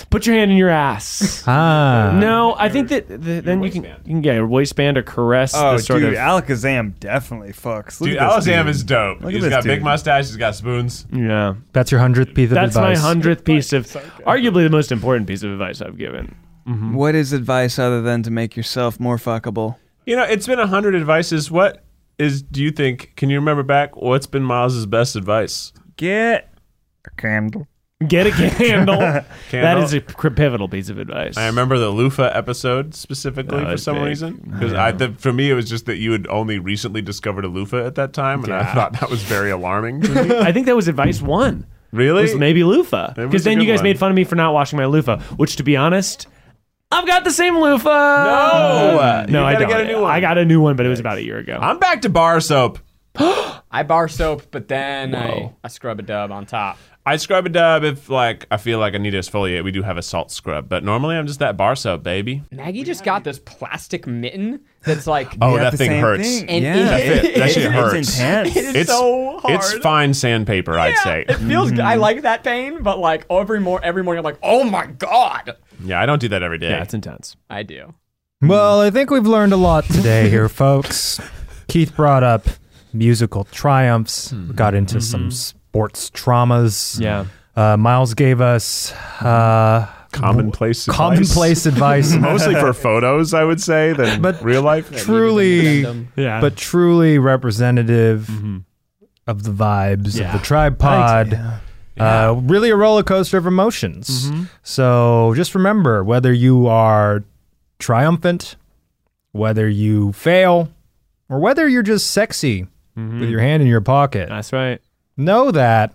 Speaker 8: Put your hand in your ass. No, I think that then you can get a waistband or caress.
Speaker 5: Oh,
Speaker 8: the sort
Speaker 5: dude,
Speaker 8: of,
Speaker 5: Alakazam definitely fucks. Look
Speaker 4: Dude,
Speaker 5: at this
Speaker 4: Alakazam
Speaker 5: dude.
Speaker 4: is dope.
Speaker 5: Look at
Speaker 4: He's
Speaker 5: this
Speaker 4: got big
Speaker 5: dude.
Speaker 4: mustache. He's got spoons.
Speaker 8: yeah.
Speaker 7: That's your 100th piece of
Speaker 8: That's
Speaker 7: advice.
Speaker 8: my 100th piece of, arguably the most important piece of advice I've given.
Speaker 11: What is advice other than to make yourself more fuckable?
Speaker 4: You know, it's been 100 advices. What do you think? Can you remember back? What's been Miles's best advice?
Speaker 5: Get a candle.
Speaker 8: Get a candle. That is a pivotal piece of advice.
Speaker 4: I remember the loofah episode specifically
Speaker 8: That
Speaker 4: for
Speaker 8: was
Speaker 4: some
Speaker 8: big.
Speaker 4: reason. Because for me, it was just that you had only recently discovered a loofah at that time, and I
Speaker 8: Yeah.
Speaker 4: thought that was very alarming to me.
Speaker 8: I think that was advice 1.
Speaker 4: Really?
Speaker 8: Was maybe loofah.
Speaker 4: It was
Speaker 8: Because
Speaker 4: a
Speaker 8: then
Speaker 4: good
Speaker 8: you guys
Speaker 4: one.
Speaker 8: made fun of me for not washing my loofah, which, to be honest, I've got the same loofah.
Speaker 4: No!
Speaker 8: No,
Speaker 4: You
Speaker 8: I
Speaker 4: gotta
Speaker 8: don't.
Speaker 4: get a new one.
Speaker 8: I got a new one, but it was about a year ago.
Speaker 4: I'm back to bar soap.
Speaker 6: I bar soap, but then I scrub a dub on top.
Speaker 4: I scrub a dub if I feel like I need to exfoliate. We do have a salt scrub, but normally I'm just that bar soap, baby.
Speaker 6: Maggie just got this plastic mitten that's like
Speaker 4: Oh,
Speaker 11: Yeah,
Speaker 4: that
Speaker 11: the
Speaker 4: thing
Speaker 11: same
Speaker 4: hurts.
Speaker 11: thing.
Speaker 6: And
Speaker 11: Yeah.
Speaker 4: That shit
Speaker 11: It's
Speaker 4: hurts.
Speaker 11: intense.
Speaker 6: it is so hard.
Speaker 4: It's fine sandpaper, I'd say.
Speaker 6: It feels good. I like that pain, but like every morning I'm like, oh my god.
Speaker 4: Yeah, I don't do that every day.
Speaker 8: Yeah, it's intense.
Speaker 6: I do.
Speaker 7: Well, I think we've learned a lot today here, folks. Keith brought up musical triumphs. We got into some sports traumas.
Speaker 8: Yeah.
Speaker 7: Miles gave us
Speaker 4: commonplace
Speaker 7: commonplace advice.
Speaker 4: Mostly for photos, I would say, than
Speaker 7: But
Speaker 4: real life.
Speaker 7: truly,
Speaker 8: Yeah.
Speaker 7: but truly representative of the vibes
Speaker 8: Yeah.
Speaker 7: of the Tribe Pod. Really a roller coaster of emotions. So just remember, whether you are triumphant, whether you fail, or whether you're just sexy with your hand in your pocket,
Speaker 8: That's right.
Speaker 7: know that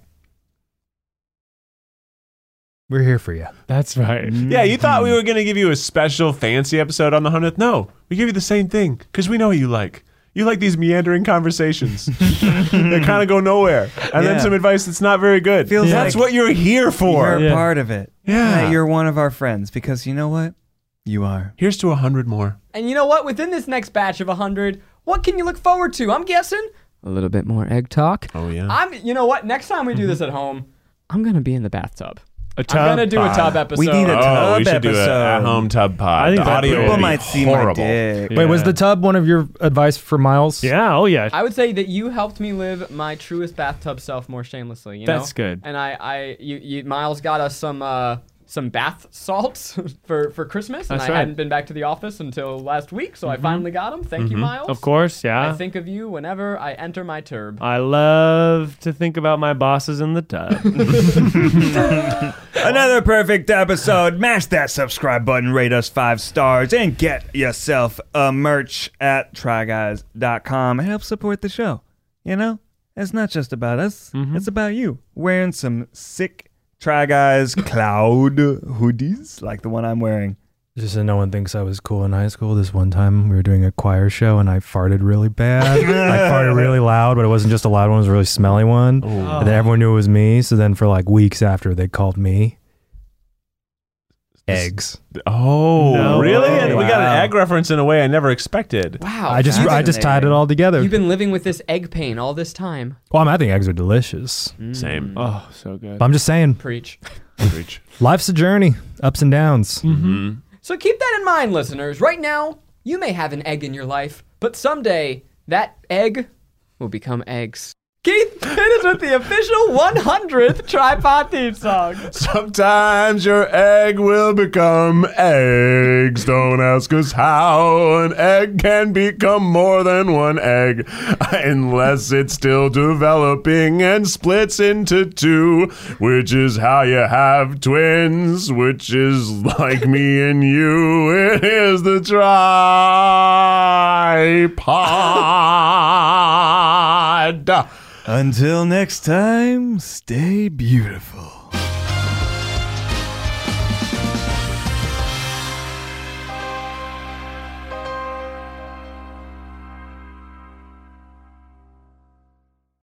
Speaker 7: we're here for you.
Speaker 8: That's right.
Speaker 4: Yeah, you thought we were going to give you a special fancy episode on the 100th? No, we give you the same thing because we know what you like. You like these meandering conversations that kind of go nowhere. And then
Speaker 11: Yeah.
Speaker 4: some advice that's not very good.
Speaker 11: Feels
Speaker 4: That's
Speaker 11: like
Speaker 4: what you're here for.
Speaker 11: You're a part of it.
Speaker 4: Yeah.
Speaker 11: That you're one of our friends because you know what? You are.
Speaker 4: Here's to 100 more.
Speaker 6: And you know what? Within this next batch of 100, what can you look forward to? I'm guessing a little bit more egg talk.
Speaker 4: Oh, yeah.
Speaker 6: You know what? Next time we do this at home, I'm gonna be in the bathtub.
Speaker 8: A tub.
Speaker 6: I'm gonna do a
Speaker 8: pod.
Speaker 6: tub episode.
Speaker 11: We need a tub
Speaker 4: we should do
Speaker 11: episode.
Speaker 4: an at-home tub pod.
Speaker 8: I think
Speaker 4: the
Speaker 8: that
Speaker 4: audio
Speaker 8: people
Speaker 4: will be
Speaker 11: might see
Speaker 4: horrible.
Speaker 11: my dick.
Speaker 7: Wait, was the tub one of your advice for Miles?
Speaker 8: Yeah. Oh, yeah.
Speaker 6: I would say that you helped me live my truest bathtub self more shamelessly. You know?
Speaker 8: That's good.
Speaker 6: And Miles got us some bath salts for Christmas, and
Speaker 8: That's
Speaker 6: I
Speaker 8: right.
Speaker 6: hadn't been back to the office until last week, so I finally got them. Thank you, Miles.
Speaker 8: Of course, yeah.
Speaker 6: I think of you whenever I enter my turb.
Speaker 8: I love to think about my bosses in the tub.
Speaker 5: Another perfect episode. Mash that subscribe button, rate us 5 stars, and get yourself a merch at tryguys.com. It helps support the show. You know, it's not just about us, it's about you. Wearing some sick Try Guys cloud hoodies like the one I'm wearing.
Speaker 7: Just so no one thinks I was cool in high school. This one time we were doing a choir show and I farted really bad. I farted really loud, but it wasn't just a loud one, it was a really smelly one. And then everyone knew it was me. So then for like weeks after, they called me eggs.
Speaker 4: Oh,
Speaker 8: No
Speaker 4: really?
Speaker 8: way.
Speaker 4: And we got
Speaker 5: Wow.
Speaker 4: an egg reference in a way I never expected.
Speaker 6: Wow.
Speaker 7: I just
Speaker 11: fascinating.
Speaker 7: tied it all together.
Speaker 6: You've been living with this egg pain all this time.
Speaker 7: Well, I think eggs are delicious.
Speaker 4: Same.
Speaker 8: Oh, so good.
Speaker 7: But I'm just saying,
Speaker 6: Preach.
Speaker 4: Preach.
Speaker 7: life's a journey, ups and downs.
Speaker 6: So keep that in mind, listeners. Right now, you may have an egg in your life, but someday that egg will become eggs. Keith, hit us with the official 100th Tripod theme song.
Speaker 4: Sometimes your egg will become eggs. Don't ask us how an egg can become more than one egg unless it's still developing and splits into 2, which is how you have twins, which is like me and you. It is the Tripod.
Speaker 5: Until next time, stay beautiful.